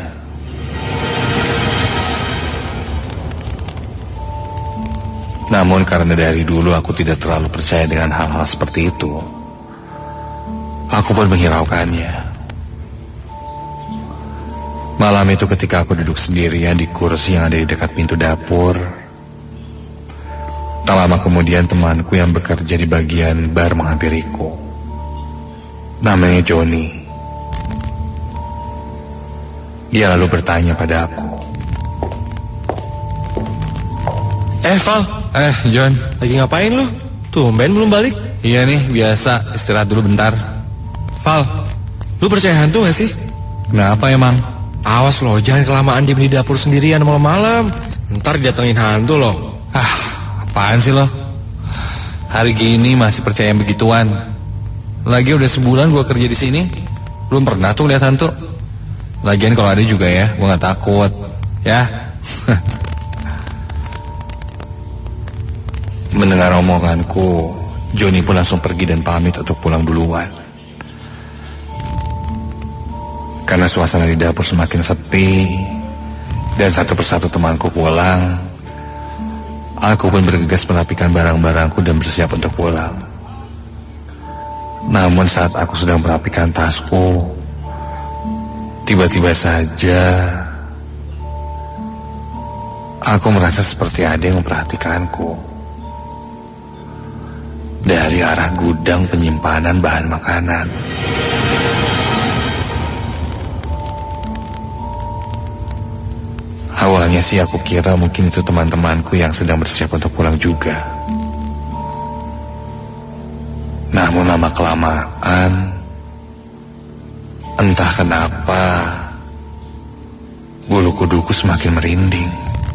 Namun karena dari dulu aku tidak terlalu percaya dengan hal-hal seperti itu, aku pun menghiraukannya. Malam itu ketika aku duduk sendirian di kursi yang ada di dekat pintu dapur, tak lama kemudian temanku yang bekerja di bagian bar menghampiriku. Namanya Johnny. Dia lalu bertanya pada aku. Eh Val, Eh John, lagi ngapain lu? Tumben belum balik? iya nih biasa istirahat dulu bentar. Val, lu percaya hantu gak sih? Kenapa emang? Awas loh, jangan kelamaan diem di dapur sendirian malam-malam. Ntar didatengin hantu loh. Ah, apaan sih lo? Hari gini masih percaya yang begituan. Lagi udah sebulan gua kerja di sini, belum pernah tuh lihat hantu. Lagian kalau ada juga ya, gue gak takut. Ya. Mendengar omonganku, Johnny pun langsung pergi dan pamit untuk pulang duluan. Karena suasana di dapur semakin sepi dan satu persatu temanku pulang, aku pun bergegas merapikan barang-barangku dan bersiap untuk pulang. Namun saat aku sedang merapikan tasku, tiba-tiba saja aku merasa seperti ada yang memperhatikanku dari arah gudang penyimpanan bahan makanan. Awalnya sih aku kira mungkin itu teman-temanku yang sedang bersiap untuk pulang juga. Namun lama-kelamaan, entah kenapa, bulu kuduku semakin merinding.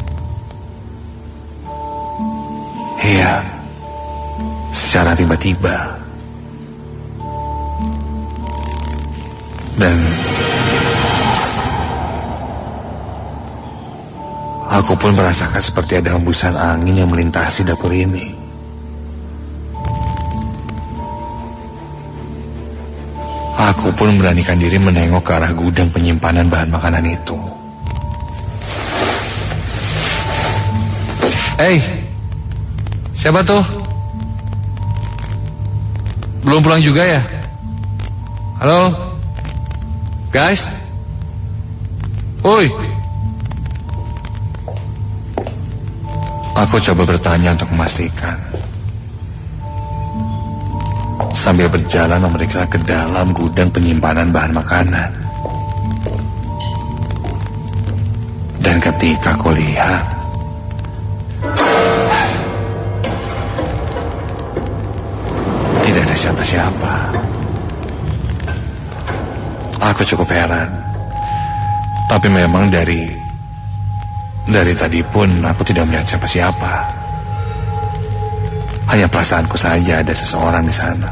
Iya, secara tiba-tiba. Dan aku pun merasakan seperti ada hembusan angin yang melintasi dapur ini. Aku pun beranikan diri menengok ke arah gudang penyimpanan bahan makanan itu. Hei, siapa tuh? Belum pulang juga ya? Halo? Guys? Oi. Aku coba bertanya untuk memastikan, sambil berjalan memeriksa ke dalam gudang penyimpanan bahan makanan. Dan ketika aku lihat, tidak ada siapa-siapa. Aku cukup heran. Tapi memang dari Dari tadi pun aku tidak melihat siapa-siapa. Hanya perasaanku saja ada seseorang di sana.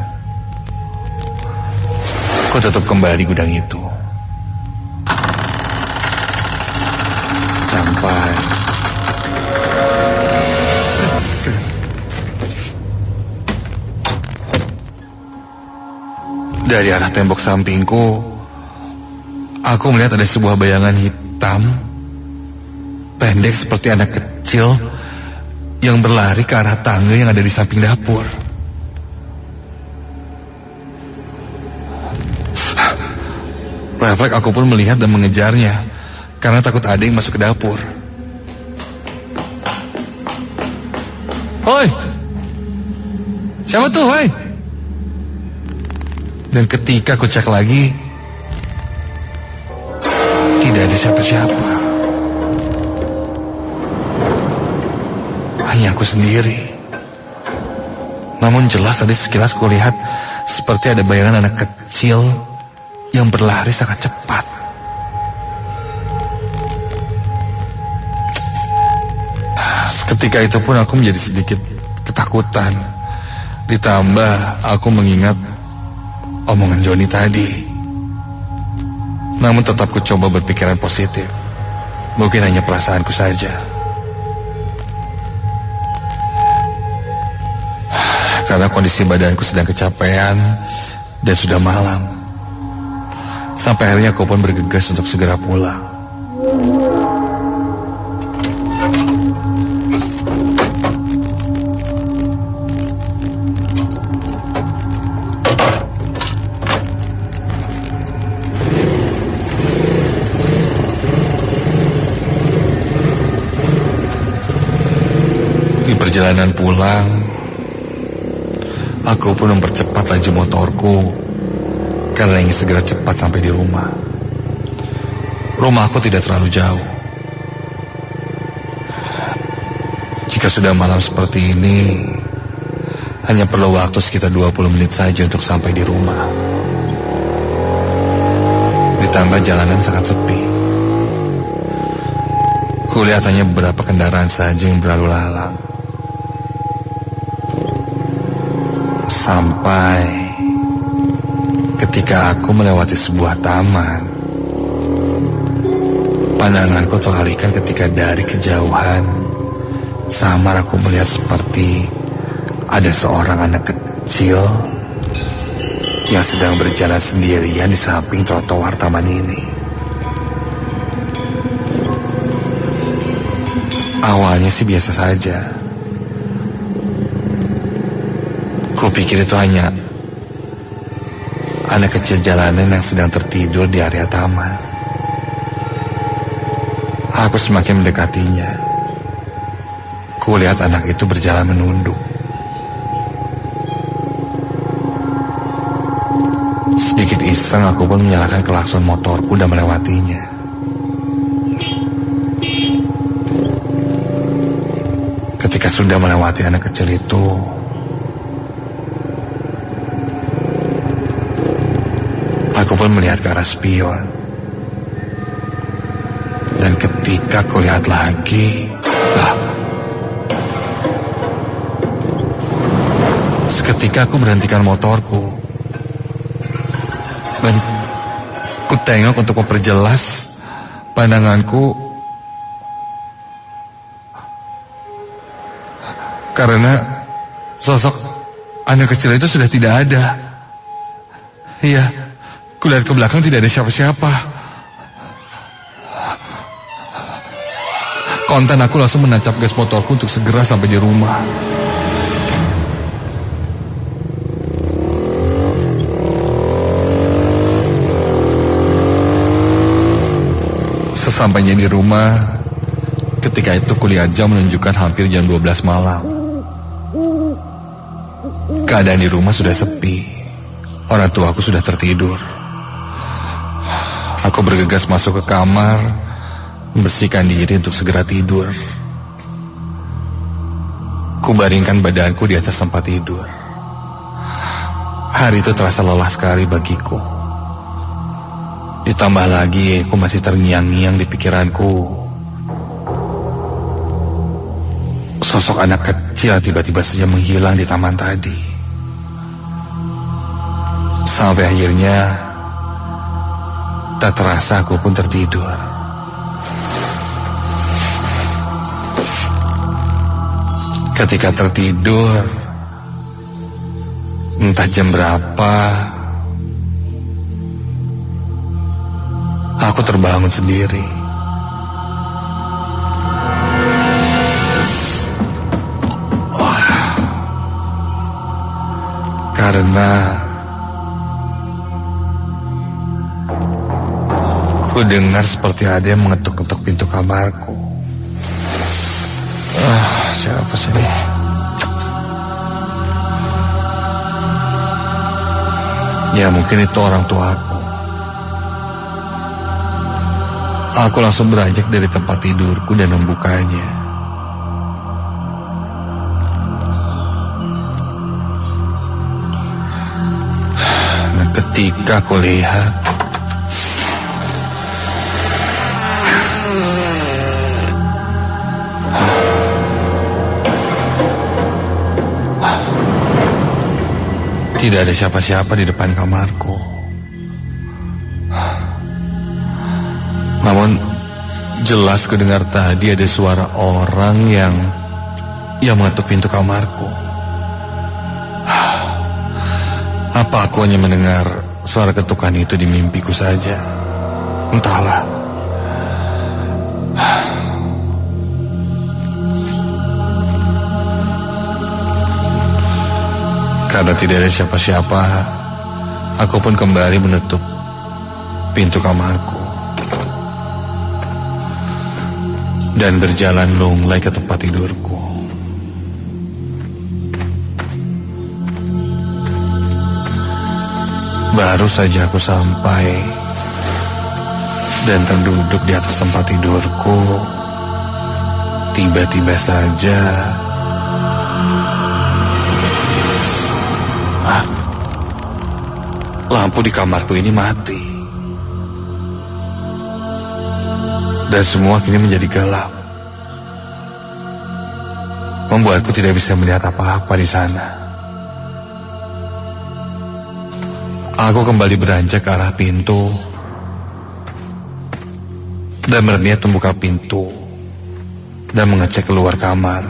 Ku tutup kembali gudang itu. Dari arah tembok sampingku, aku melihat ada sebuah bayangan hitam, pendek seperti anak kecil, yang berlari ke arah tangga yang ada di samping dapur. Refleks aku pun melihat dan mengejarnya, karena takut ada yang masuk ke dapur. Hoi! Siapa tuh, hoi? Dan ketika aku cek lagi, tidak ada siapa-siapa. Hanya aku sendiri. Namun jelas tadi sekilas kulihat seperti ada bayangan anak kecil yang berlari sangat cepat. Seketika itu pun aku menjadi sedikit ketakutan. Ditambah aku mengingat omongan Joni tadi. Namun tetap ku coba berpikiran positif. Mungkin hanya perasaanku saja. Karena kondisi badanku sedang kecapean dan sudah malam. Sampai akhirnya aku pun bergegas untuk segera pulang. Di perjalanan pulang, aku pun mempercepat laju motorku karena ingin segera cepat sampai di rumah. Rumahku tidak terlalu jauh. Jika sudah malam seperti ini, hanya perlu waktu sekitar dua puluh menit saja untuk sampai di rumah. Ditambah jalanan sangat sepi. Kulihat hanya beberapa kendaraan saja yang berlalu lalang. Sampai ketika aku melewati sebuah taman, pandanganku teralihkan ketika dari kejauhan samar aku melihat seperti ada seorang anak kecil yang sedang berjalan sendirian di samping trotoar taman ini. Awalnya sih biasa saja. Kupikir itu hanya anak kecil jalanan yang sedang tertidur di area taman. Aku semakin mendekatinya. Kulihat anak itu berjalan menunduk. Sedikit iseng aku pun menyalakan klakson motorku dan melewatinya. Ketika sudah melewati anak kecil itu, aku pun melihat ke arah spion. Dan ketika aku lihat lagi, lah, seketika aku berhentikan motorku dan ku tengok untuk memperjelas pandanganku, karena sosok anak kecil itu sudah tidak ada. Iya, kulihat ke belakang tidak ada siapa-siapa. Kontan aku langsung menancap gas motorku untuk segera sampai di rumah. Sesampainya di rumah, ketika itu kulihat jam menunjukkan hampir jam dua belas malam. Keadaan di rumah sudah sepi. Orang tua aku sudah tertidur. Aku bergegas masuk ke kamar, membersihkan diri untuk segera tidur. Kubaringkan badanku di atas tempat tidur. Hari itu terasa lelah sekali bagiku. Ditambah lagi aku masih terngiang-ngiang di pikiranku. Sosok anak kecil tiba-tiba saja menghilang di taman tadi. Sampai akhirnya tak terasa aku pun tertidur. Ketika tertidur, entah jam berapa, Aku terbangun sendiri. Wah. Karena ku dengar seperti ada yang mengetuk-ketuk pintu kamarku. Ah, siapa sih ini? Ya mungkin itu orang tuaku. Aku langsung beranjak dari tempat tidurku dan membukanya. Nah, ketika aku lihat, tidak ada siapa-siapa di depan kamarku. Namun jelas kudengar tadi ada suara orang yang yang mengetuk pintu kamarku. Apa aku hanya mendengar suara ketukan itu di mimpiku saja? Entahlah. Karena tidak ada siapa-siapa, aku pun kembali menutup pintu kamarku dan berjalan lunglai ke tempat tidurku. Baru saja aku sampai dan terduduk di atas tempat tidurku, tiba-tiba saja ah, lampu di kamarku ini mati. Dan semua kini menjadi gelap, membuatku tidak bisa melihat apa-apa di sana. Aku kembali beranjak ke arah pintu dan berniat membuka pintu dan mengecek keluar kamar.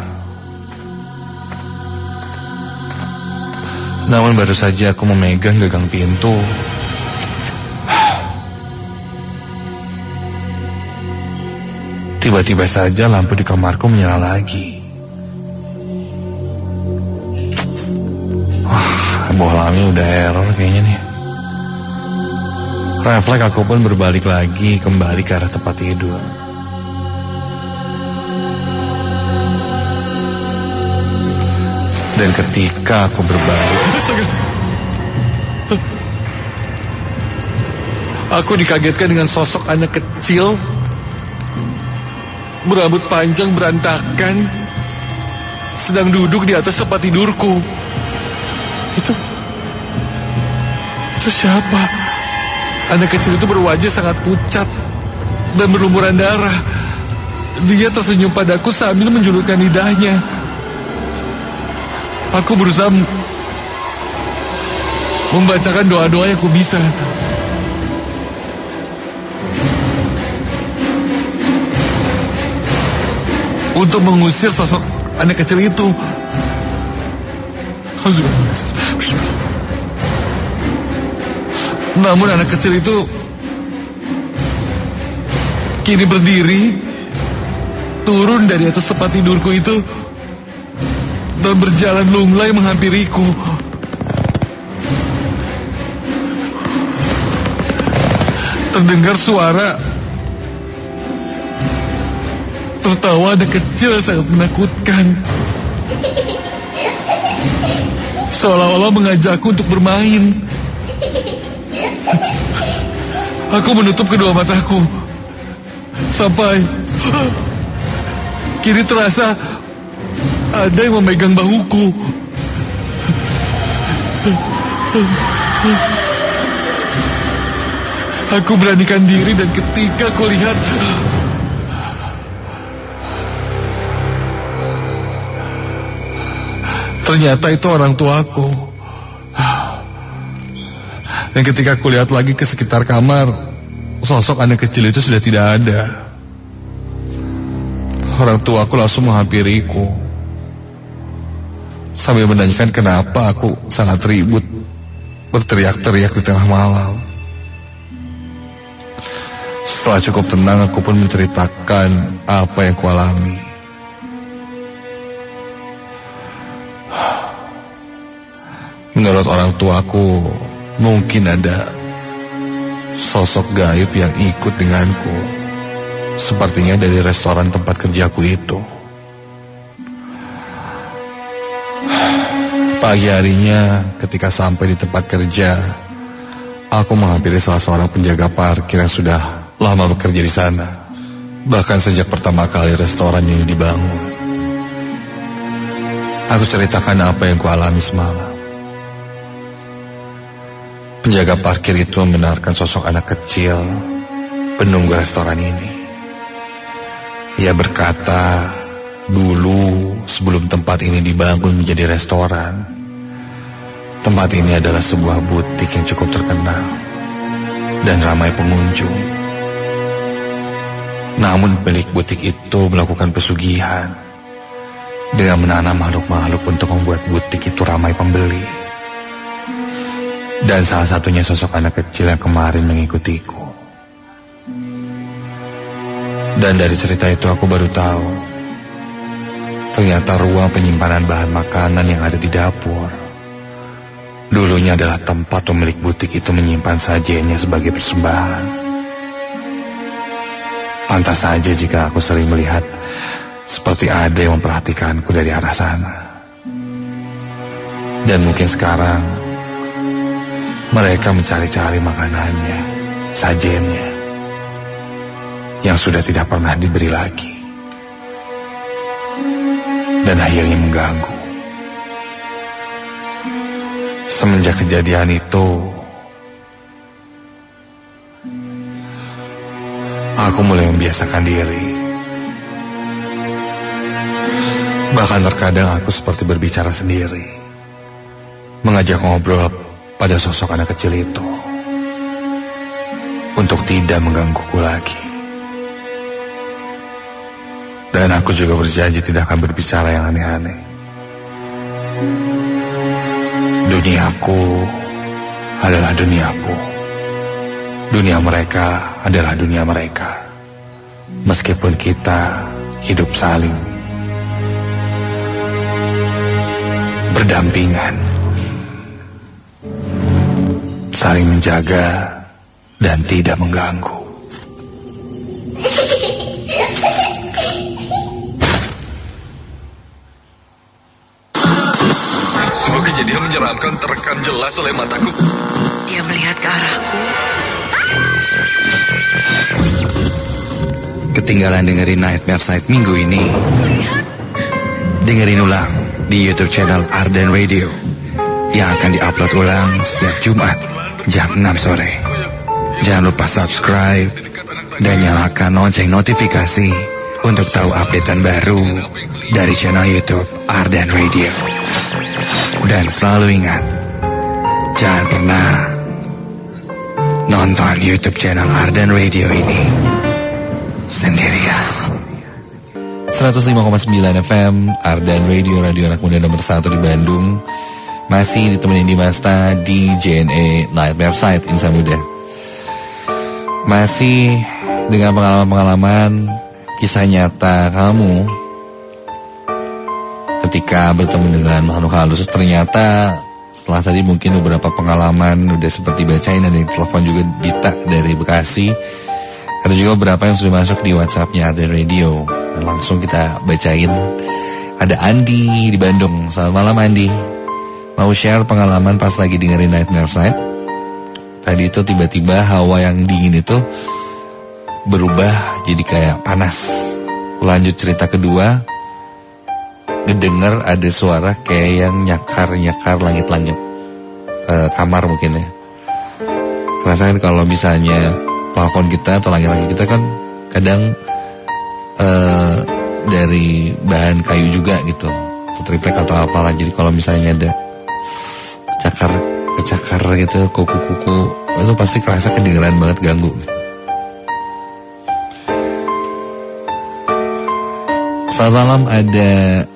Namun baru saja aku memegang gagang pintu, tiba-tiba saja lampu di kamarku menyala lagi. Wah, bohlamnya udah error kayaknya nih. Refleks aku pun berbalik lagi kembali ke arah tempat tidur. Dan ketika aku berbalik, aku dikagetkan dengan sosok anak kecil berambut panjang berantakan sedang duduk di atas tempat tidurku. Itu Itu siapa? Anak kecil itu berwajah sangat pucat dan berlumuran darah. Dia tersenyum padaku sambil menjulurkan lidahnya. Aku berusaha membacakan doa-doa yang ku bisa. Untuk mengusir sosok anak kecil itu. Namun anak kecil itu kini berdiri, turun dari atas tempat tidurku itu dan berjalan lunglai menghampiriku. Terdengar suara tertawa anak kecil yang sangat menakutkan, seolah-olah mengajakku untuk bermain. Aku menutup kedua mataku sampai kini terasa ada yang memegang bahuku. Aku beranikan diri dan ketika aku lihat, ternyata itu orang tuaku. Dan ketika aku lihat lagi ke sekitar kamar, sosok anak kecil itu sudah tidak ada. Orang tuaku langsung menghampiriku sambil menanyakan kenapa aku sangat ribut berteriak-teriak di tengah malam. Setelah cukup tenang, aku pun menceritakan apa yang kualami. Menurut orang tuaku, mungkin ada sosok gaib yang ikut denganku. Sepertinya dari restoran tempat kerjaku itu. Pagi harinya, ketika sampai di tempat kerja, aku menghampiri salah seorang penjaga parkir yang sudah lama bekerja di sana. Bahkan sejak pertama kali restoran ini dibangun. Aku ceritakan apa yang kualami semalam. Penjaga parkir itu membenarkan sosok anak kecil penunggu restoran ini. Ia berkata, dulu sebelum tempat ini dibangun menjadi restoran, tempat ini adalah sebuah butik yang cukup terkenal dan ramai pengunjung. Namun pemilik butik itu melakukan pesugihan dengan menanam makhluk-makhluk untuk membuat butik itu ramai pembeli. Dan salah satunya sosok anak kecil yang kemarin mengikutiku. Dan dari cerita itu aku baru tahu, ternyata ruang penyimpanan bahan makanan yang ada di dapur dulunya adalah tempat pemilik butik itu menyimpan sajennya sebagai persembahan. Pantas saja jika aku sering melihat seperti ada yang memperhatikanku dari arah sana. Dan mungkin sekarang mereka mencari-cari makanannya, sajennya, yang sudah tidak pernah diberi lagi. Dan akhirnya mengganggu. Semenjak kejadian itu, aku mulai membiasakan diri. Bahkan terkadang aku seperti berbicara sendiri, mengajak ngobrol pada sosok anak kecil itu untuk tidak menggangguku lagi. Dan aku juga berjanji tidak akan berbicara yang aneh-aneh. Duniaku adalah duniaku. Dunia mereka adalah dunia mereka. Meskipun kita hidup saling berdampingan, saling menjaga dan tidak mengganggu. Sebuah kejadian menyeramkan terekam jelas oleh mataku. Dia melihat ke arahku. Ketinggalan dengerin Nightmare Side minggu ini? Dengerin ulang di YouTube channel Arden Radio yang akan diupload ulang setiap Jumat jam enam sore. Jangan lupa subscribe dan nyalakan lonceng notifikasi untuk tahu updatean baru dari channel YouTube Arden Radio. Dan selalu ingat, jangan pernah nonton YouTube channel Arden Radio ini sendirian. seratus lima koma sembilan F M Arden Radio, radio anak muda nomor satu di Bandung. Masih ditemenin di Masta di J N E Nightmare Side Insan Muda. Masih dengan pengalaman-pengalaman kisah nyata kamu ketika bertemu dengan makhluk halus. Ternyata setelah tadi mungkin beberapa pengalaman udah seperti bacain, dan di telepon juga Dita dari Bekasi. Ada juga beberapa yang sudah masuk di WhatsAppnya Arden Radio. Dan langsung kita bacain. Ada Andi di Bandung. Selamat malam Andi. Mau share pengalaman pas lagi dengerin Nightmare Side. Tadi itu tiba-tiba hawa yang dingin itu berubah jadi kayak panas. Lanjut cerita kedua, ngedenger ada suara kayak yang nyakar-nyakar langit-langit e, kamar mungkin ya. Kerasa kan kalau misalnya plafon kita atau langit-langit kita kan kadang e, dari bahan kayu juga gitu, atau triplek atau apalah. Jadi kalau misalnya ada cakar kecakar gitu, kuku-kuku, itu pasti kerasa kedengeran banget, ganggu. Selamat malam, ada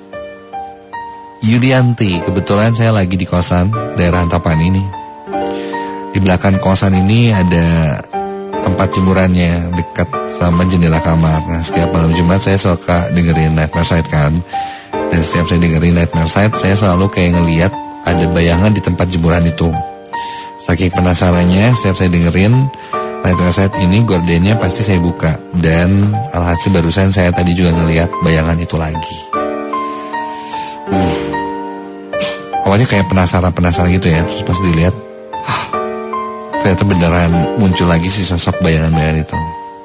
Yulianti. Kebetulan saya lagi di kosan daerah Antapani ini. Di belakang kosan ini ada tempat jemurannya dekat sama jendela kamar. Nah, setiap malam Jumat saya suka dengerin Nightmare Side kan. Dan setiap saya dengerin Nightmare Side, saya selalu kayak ngelihat ada bayangan di tempat jemuran itu. Saking penasarannya, setiap saya dengerin Nightmare Side ini, gordennya pasti saya buka. Dan alhasil barusan saya tadi juga ngelihat bayangan itu lagi. Uh. Awalnya kayak penasaran-penasaran gitu ya. Terus pas dilihat, ternyata beneran muncul lagi si sosok bayangan-bayangan itu.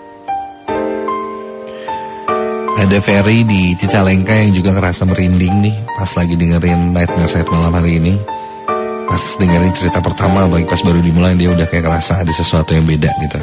Ada Ferry di Cicalengka yang juga ngerasa merinding nih pas lagi dengerin Nightmare Side malam hari ini. Pas dengerin cerita pertama, bagi pas baru dimulai dia udah kayak ngerasa ada sesuatu yang beda gitu.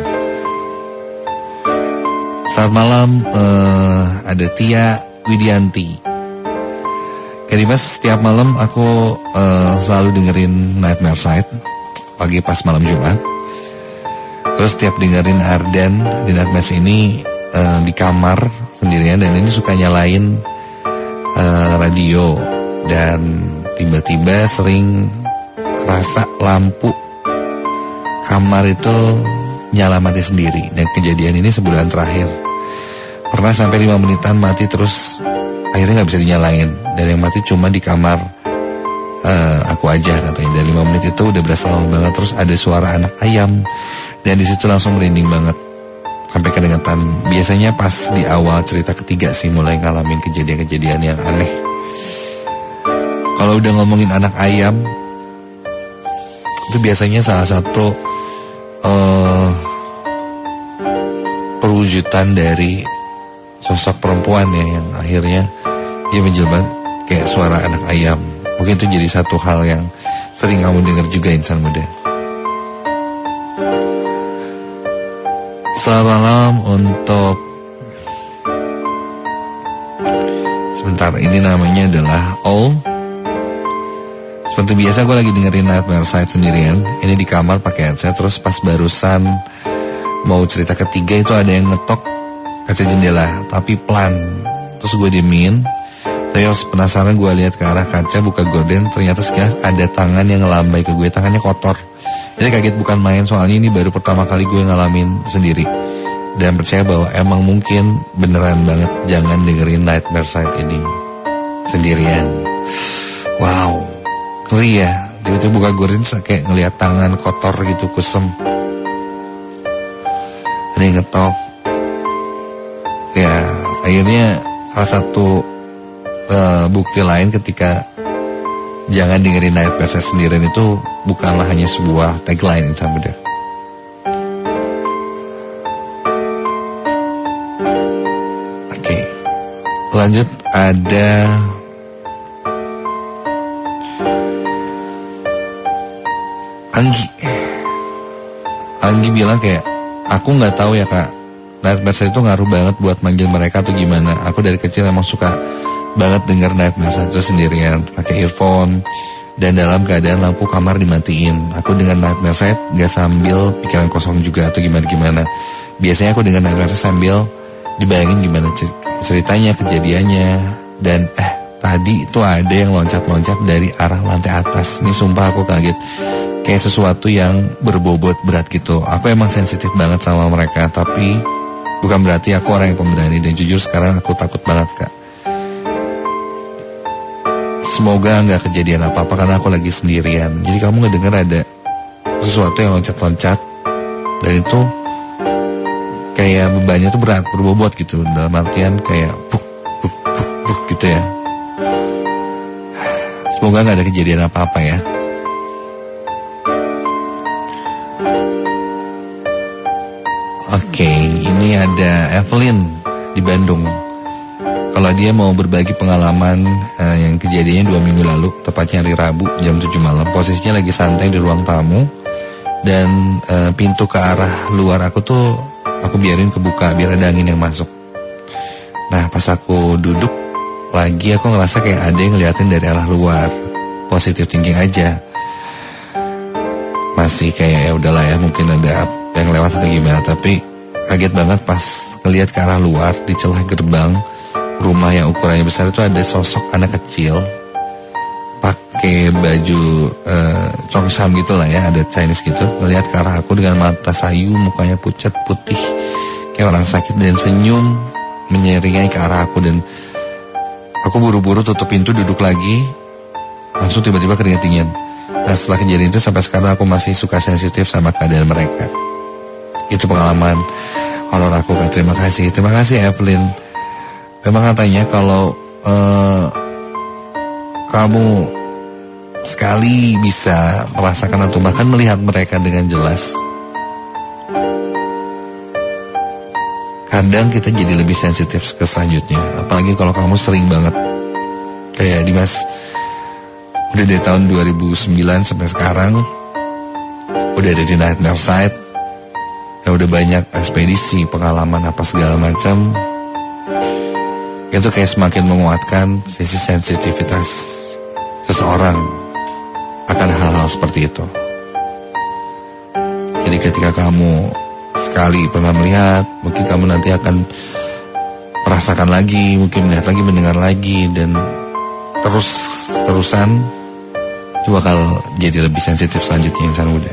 Selamat malam, uh, ada Tia Widianti. Kayak Dimas, setiap malam aku uh, selalu dengerin Nightmare Side pagi pas malam Jumat. Terus setiap dengerin Ardan di Nightmare ini uh, di kamar sendirian, dan ini suka nyalain uh, radio, dan tiba-tiba sering kerasa lampu kamar itu nyala mati sendiri. Dan kejadian ini sebulan terakhir pernah sampai lima menitan mati terus akhirnya gak bisa dinyalain, dan yang mati cuma di kamar uh, aku aja katanya. Dan lima menit itu udah berasa lama banget. Terus ada suara anak ayam, dan disitu langsung merinding banget sampai keringetan. Biasanya pas di awal cerita ketiga sih mulai ngalamin kejadian-kejadian yang aneh. Kalau udah ngomongin anak ayam, itu biasanya salah satu uh, perwujudan dari sosok perempuan ya, yang akhirnya dia menjelma kayak suara anak ayam. Mungkin itu jadi satu hal yang sering kamu dengar juga, insan muda. Selamat malam untuk, sebentar, ini namanya adalah All. Seperti biasa gue lagi dengerin Nightmare Side sendirian. Ini di kamar pakai headset. Terus pas barusan mau cerita ketiga itu ada yang ngetok kaca jendela, tapi pelan. Terus gue diemin. Terus penasaran gue lihat ke arah kaca, buka gorden, ternyata sekilas ada tangan yang ngelambai ke gue. Tangannya kotor. Jadi kaget bukan main, soalnya ini baru pertama kali gue ngalamin sendiri. Dan percaya bahwa emang mungkin beneran banget jangan dengerin Nightmare Side ini sendirian. Wow, ngeri ya. Tiba-tiba buka gorden kayak ngelihat tangan kotor gitu, kusem. Ada yang ngetok. Ya, akhirnya salah satu uh, bukti lain ketika jangan dengerin Nightmare Side sendirian itu bukanlah hanya sebuah tagline, insan muda. Oke, lanjut ada Anggi. Anggi bilang kayak, aku nggak tahu ya kak, Nightmare Side itu ngaruh banget buat manggil mereka tuh gimana. Aku dari kecil emang suka banget denger Nightmare Side itu sendirian, pakai earphone, dan dalam keadaan lampu kamar dimatiin. Aku dengan Nightmare Side gak sambil pikiran kosong juga atau gimana-gimana. Biasanya aku dengan Nightmare Side sambil dibayangin gimana ceritanya, kejadiannya. Dan eh tadi itu ada yang loncat-loncat dari arah lantai atas. Ini sumpah aku kaget, kayak sesuatu yang berbobot berat gitu. Aku emang sensitif banget sama mereka, tapi bukan berarti aku orang yang pemberani. Dan jujur sekarang aku takut banget kak. Semoga gak kejadian apa-apa karena aku lagi sendirian. Jadi kamu ngedenger ada sesuatu yang loncat-loncat, dan itu kayak bebannya tuh berat, berbobot gitu. Dalam artian kayak buk, buk, buk, buk gitu ya. Semoga gak ada kejadian apa-apa ya. Oke, okay, ini ada Evelyn di Bandung. Kalau dia mau berbagi pengalaman uh, yang kejadiannya dua minggu lalu, tepatnya hari Rabu jam tujuh malam. Posisinya lagi santai di ruang tamu, dan uh, pintu ke arah luar aku tuh aku biarin kebuka biar ada angin yang masuk. Nah pas aku duduk lagi, aku ngerasa kayak ada yang ngeliatin dari arah luar. Positive thinking aja, masih kayak ya udahlah ya, mungkin ada yang lewat atau gimana. Tapi kaget banget pas ngeliat ke arah luar, di celah gerbang rumah yang ukurannya besar itu ada sosok anak kecil pakai pakai baju uh, Chongsam gitu lah ya, ada Chinese gitu. Ngelihat ke arah aku dengan mata sayu, mukanya pucat putih kayak orang sakit dan senyum menyeringai ke arah aku. Dan aku buru-buru tutup pintu, duduk lagi, langsung tiba-tiba keringat dingin. Nah setelah kejadian itu sampai sekarang aku masih suka sensitif sama keadaan mereka. Itu pengalaman horor aku, Kak. Terima kasih, terima kasih Evelyn. Memang katanya kalau uh, kamu sekali bisa merasakan atau bahkan melihat mereka dengan jelas, kadang kita jadi lebih sensitif ke selanjutnya. Apalagi kalau kamu sering banget. Kayak Dimas, udah dari tahun dua ribu sembilan sampai sekarang udah ada di Nightmare Site, ya udah banyak ekspedisi, pengalaman apa segala macam. Itu kayak semakin menguatkan sisi sensitivitas seseorang akan hal-hal seperti itu. Jadi ketika kamu sekali pernah melihat, mungkin kamu nanti akan merasakan lagi, mungkin melihat lagi, mendengar lagi, dan terus-terusan itu bakal jadi lebih sensitif selanjutnya insan muda.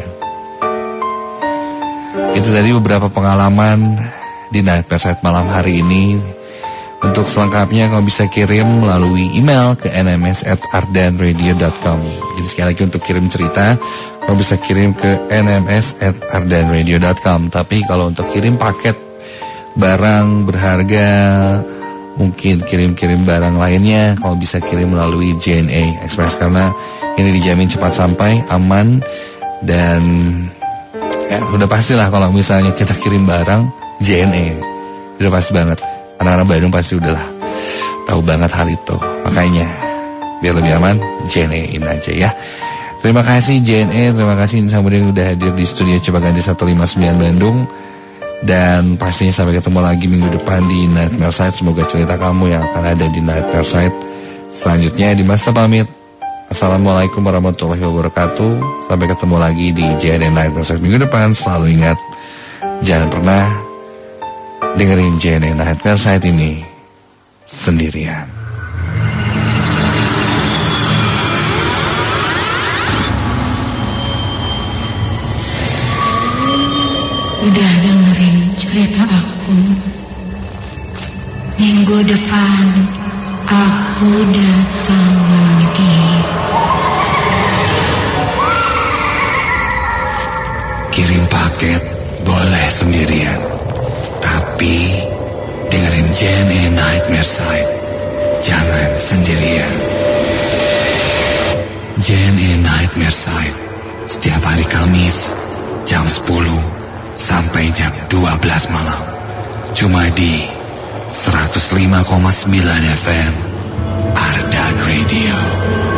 Itu tadi beberapa pengalaman di Nightmare Site malam hari ini. Untuk selengkapnya kamu bisa kirim melalui email ke n m s at ardan radio dot com. Jadi sekali lagi untuk kirim cerita, kamu bisa kirim ke n m s at ardan radio dot com. Tapi kalau untuk kirim paket barang berharga, mungkin kirim-kirim barang lainnya, kamu bisa kirim melalui J N A Express. Karena ini dijamin cepat sampai, aman, dan ya udah pastilah kalau misalnya kita kirim barang J N A, udah pasti banget. Anak-anak Bandung pasti udahlah tahu banget hal itu. Makanya biar lebih aman, J N A-in aja ya. Terima kasih J N A, terima kasih insan muda yang udah hadir di studio Coba Ganti seratus lima puluh sembilan Bandung. Dan pastinya sampai ketemu lagi minggu depan di Nightmare Site. Semoga cerita kamu yang akan ada di Nightmare Site selanjutnya. Dimas pamit. Assalamualaikum warahmatullahi wabarakatuh. Sampai ketemu lagi di J N A Nightmare Site minggu depan. Selalu ingat, jangan pernah dengerin J N A Nightmare Site ini sendirian. Udah dengerin cerita aku. Minggu depan aku datang lagi. Kirim paket boleh sendirian, tapi dengerin J N A Nightmare Site jangan sendirian. J N A Nightmare Site setiap hari Kamis jam sepuluh sampai jam dua belas malam, cuma di seratus lima koma sembilan F M Ardan Radio.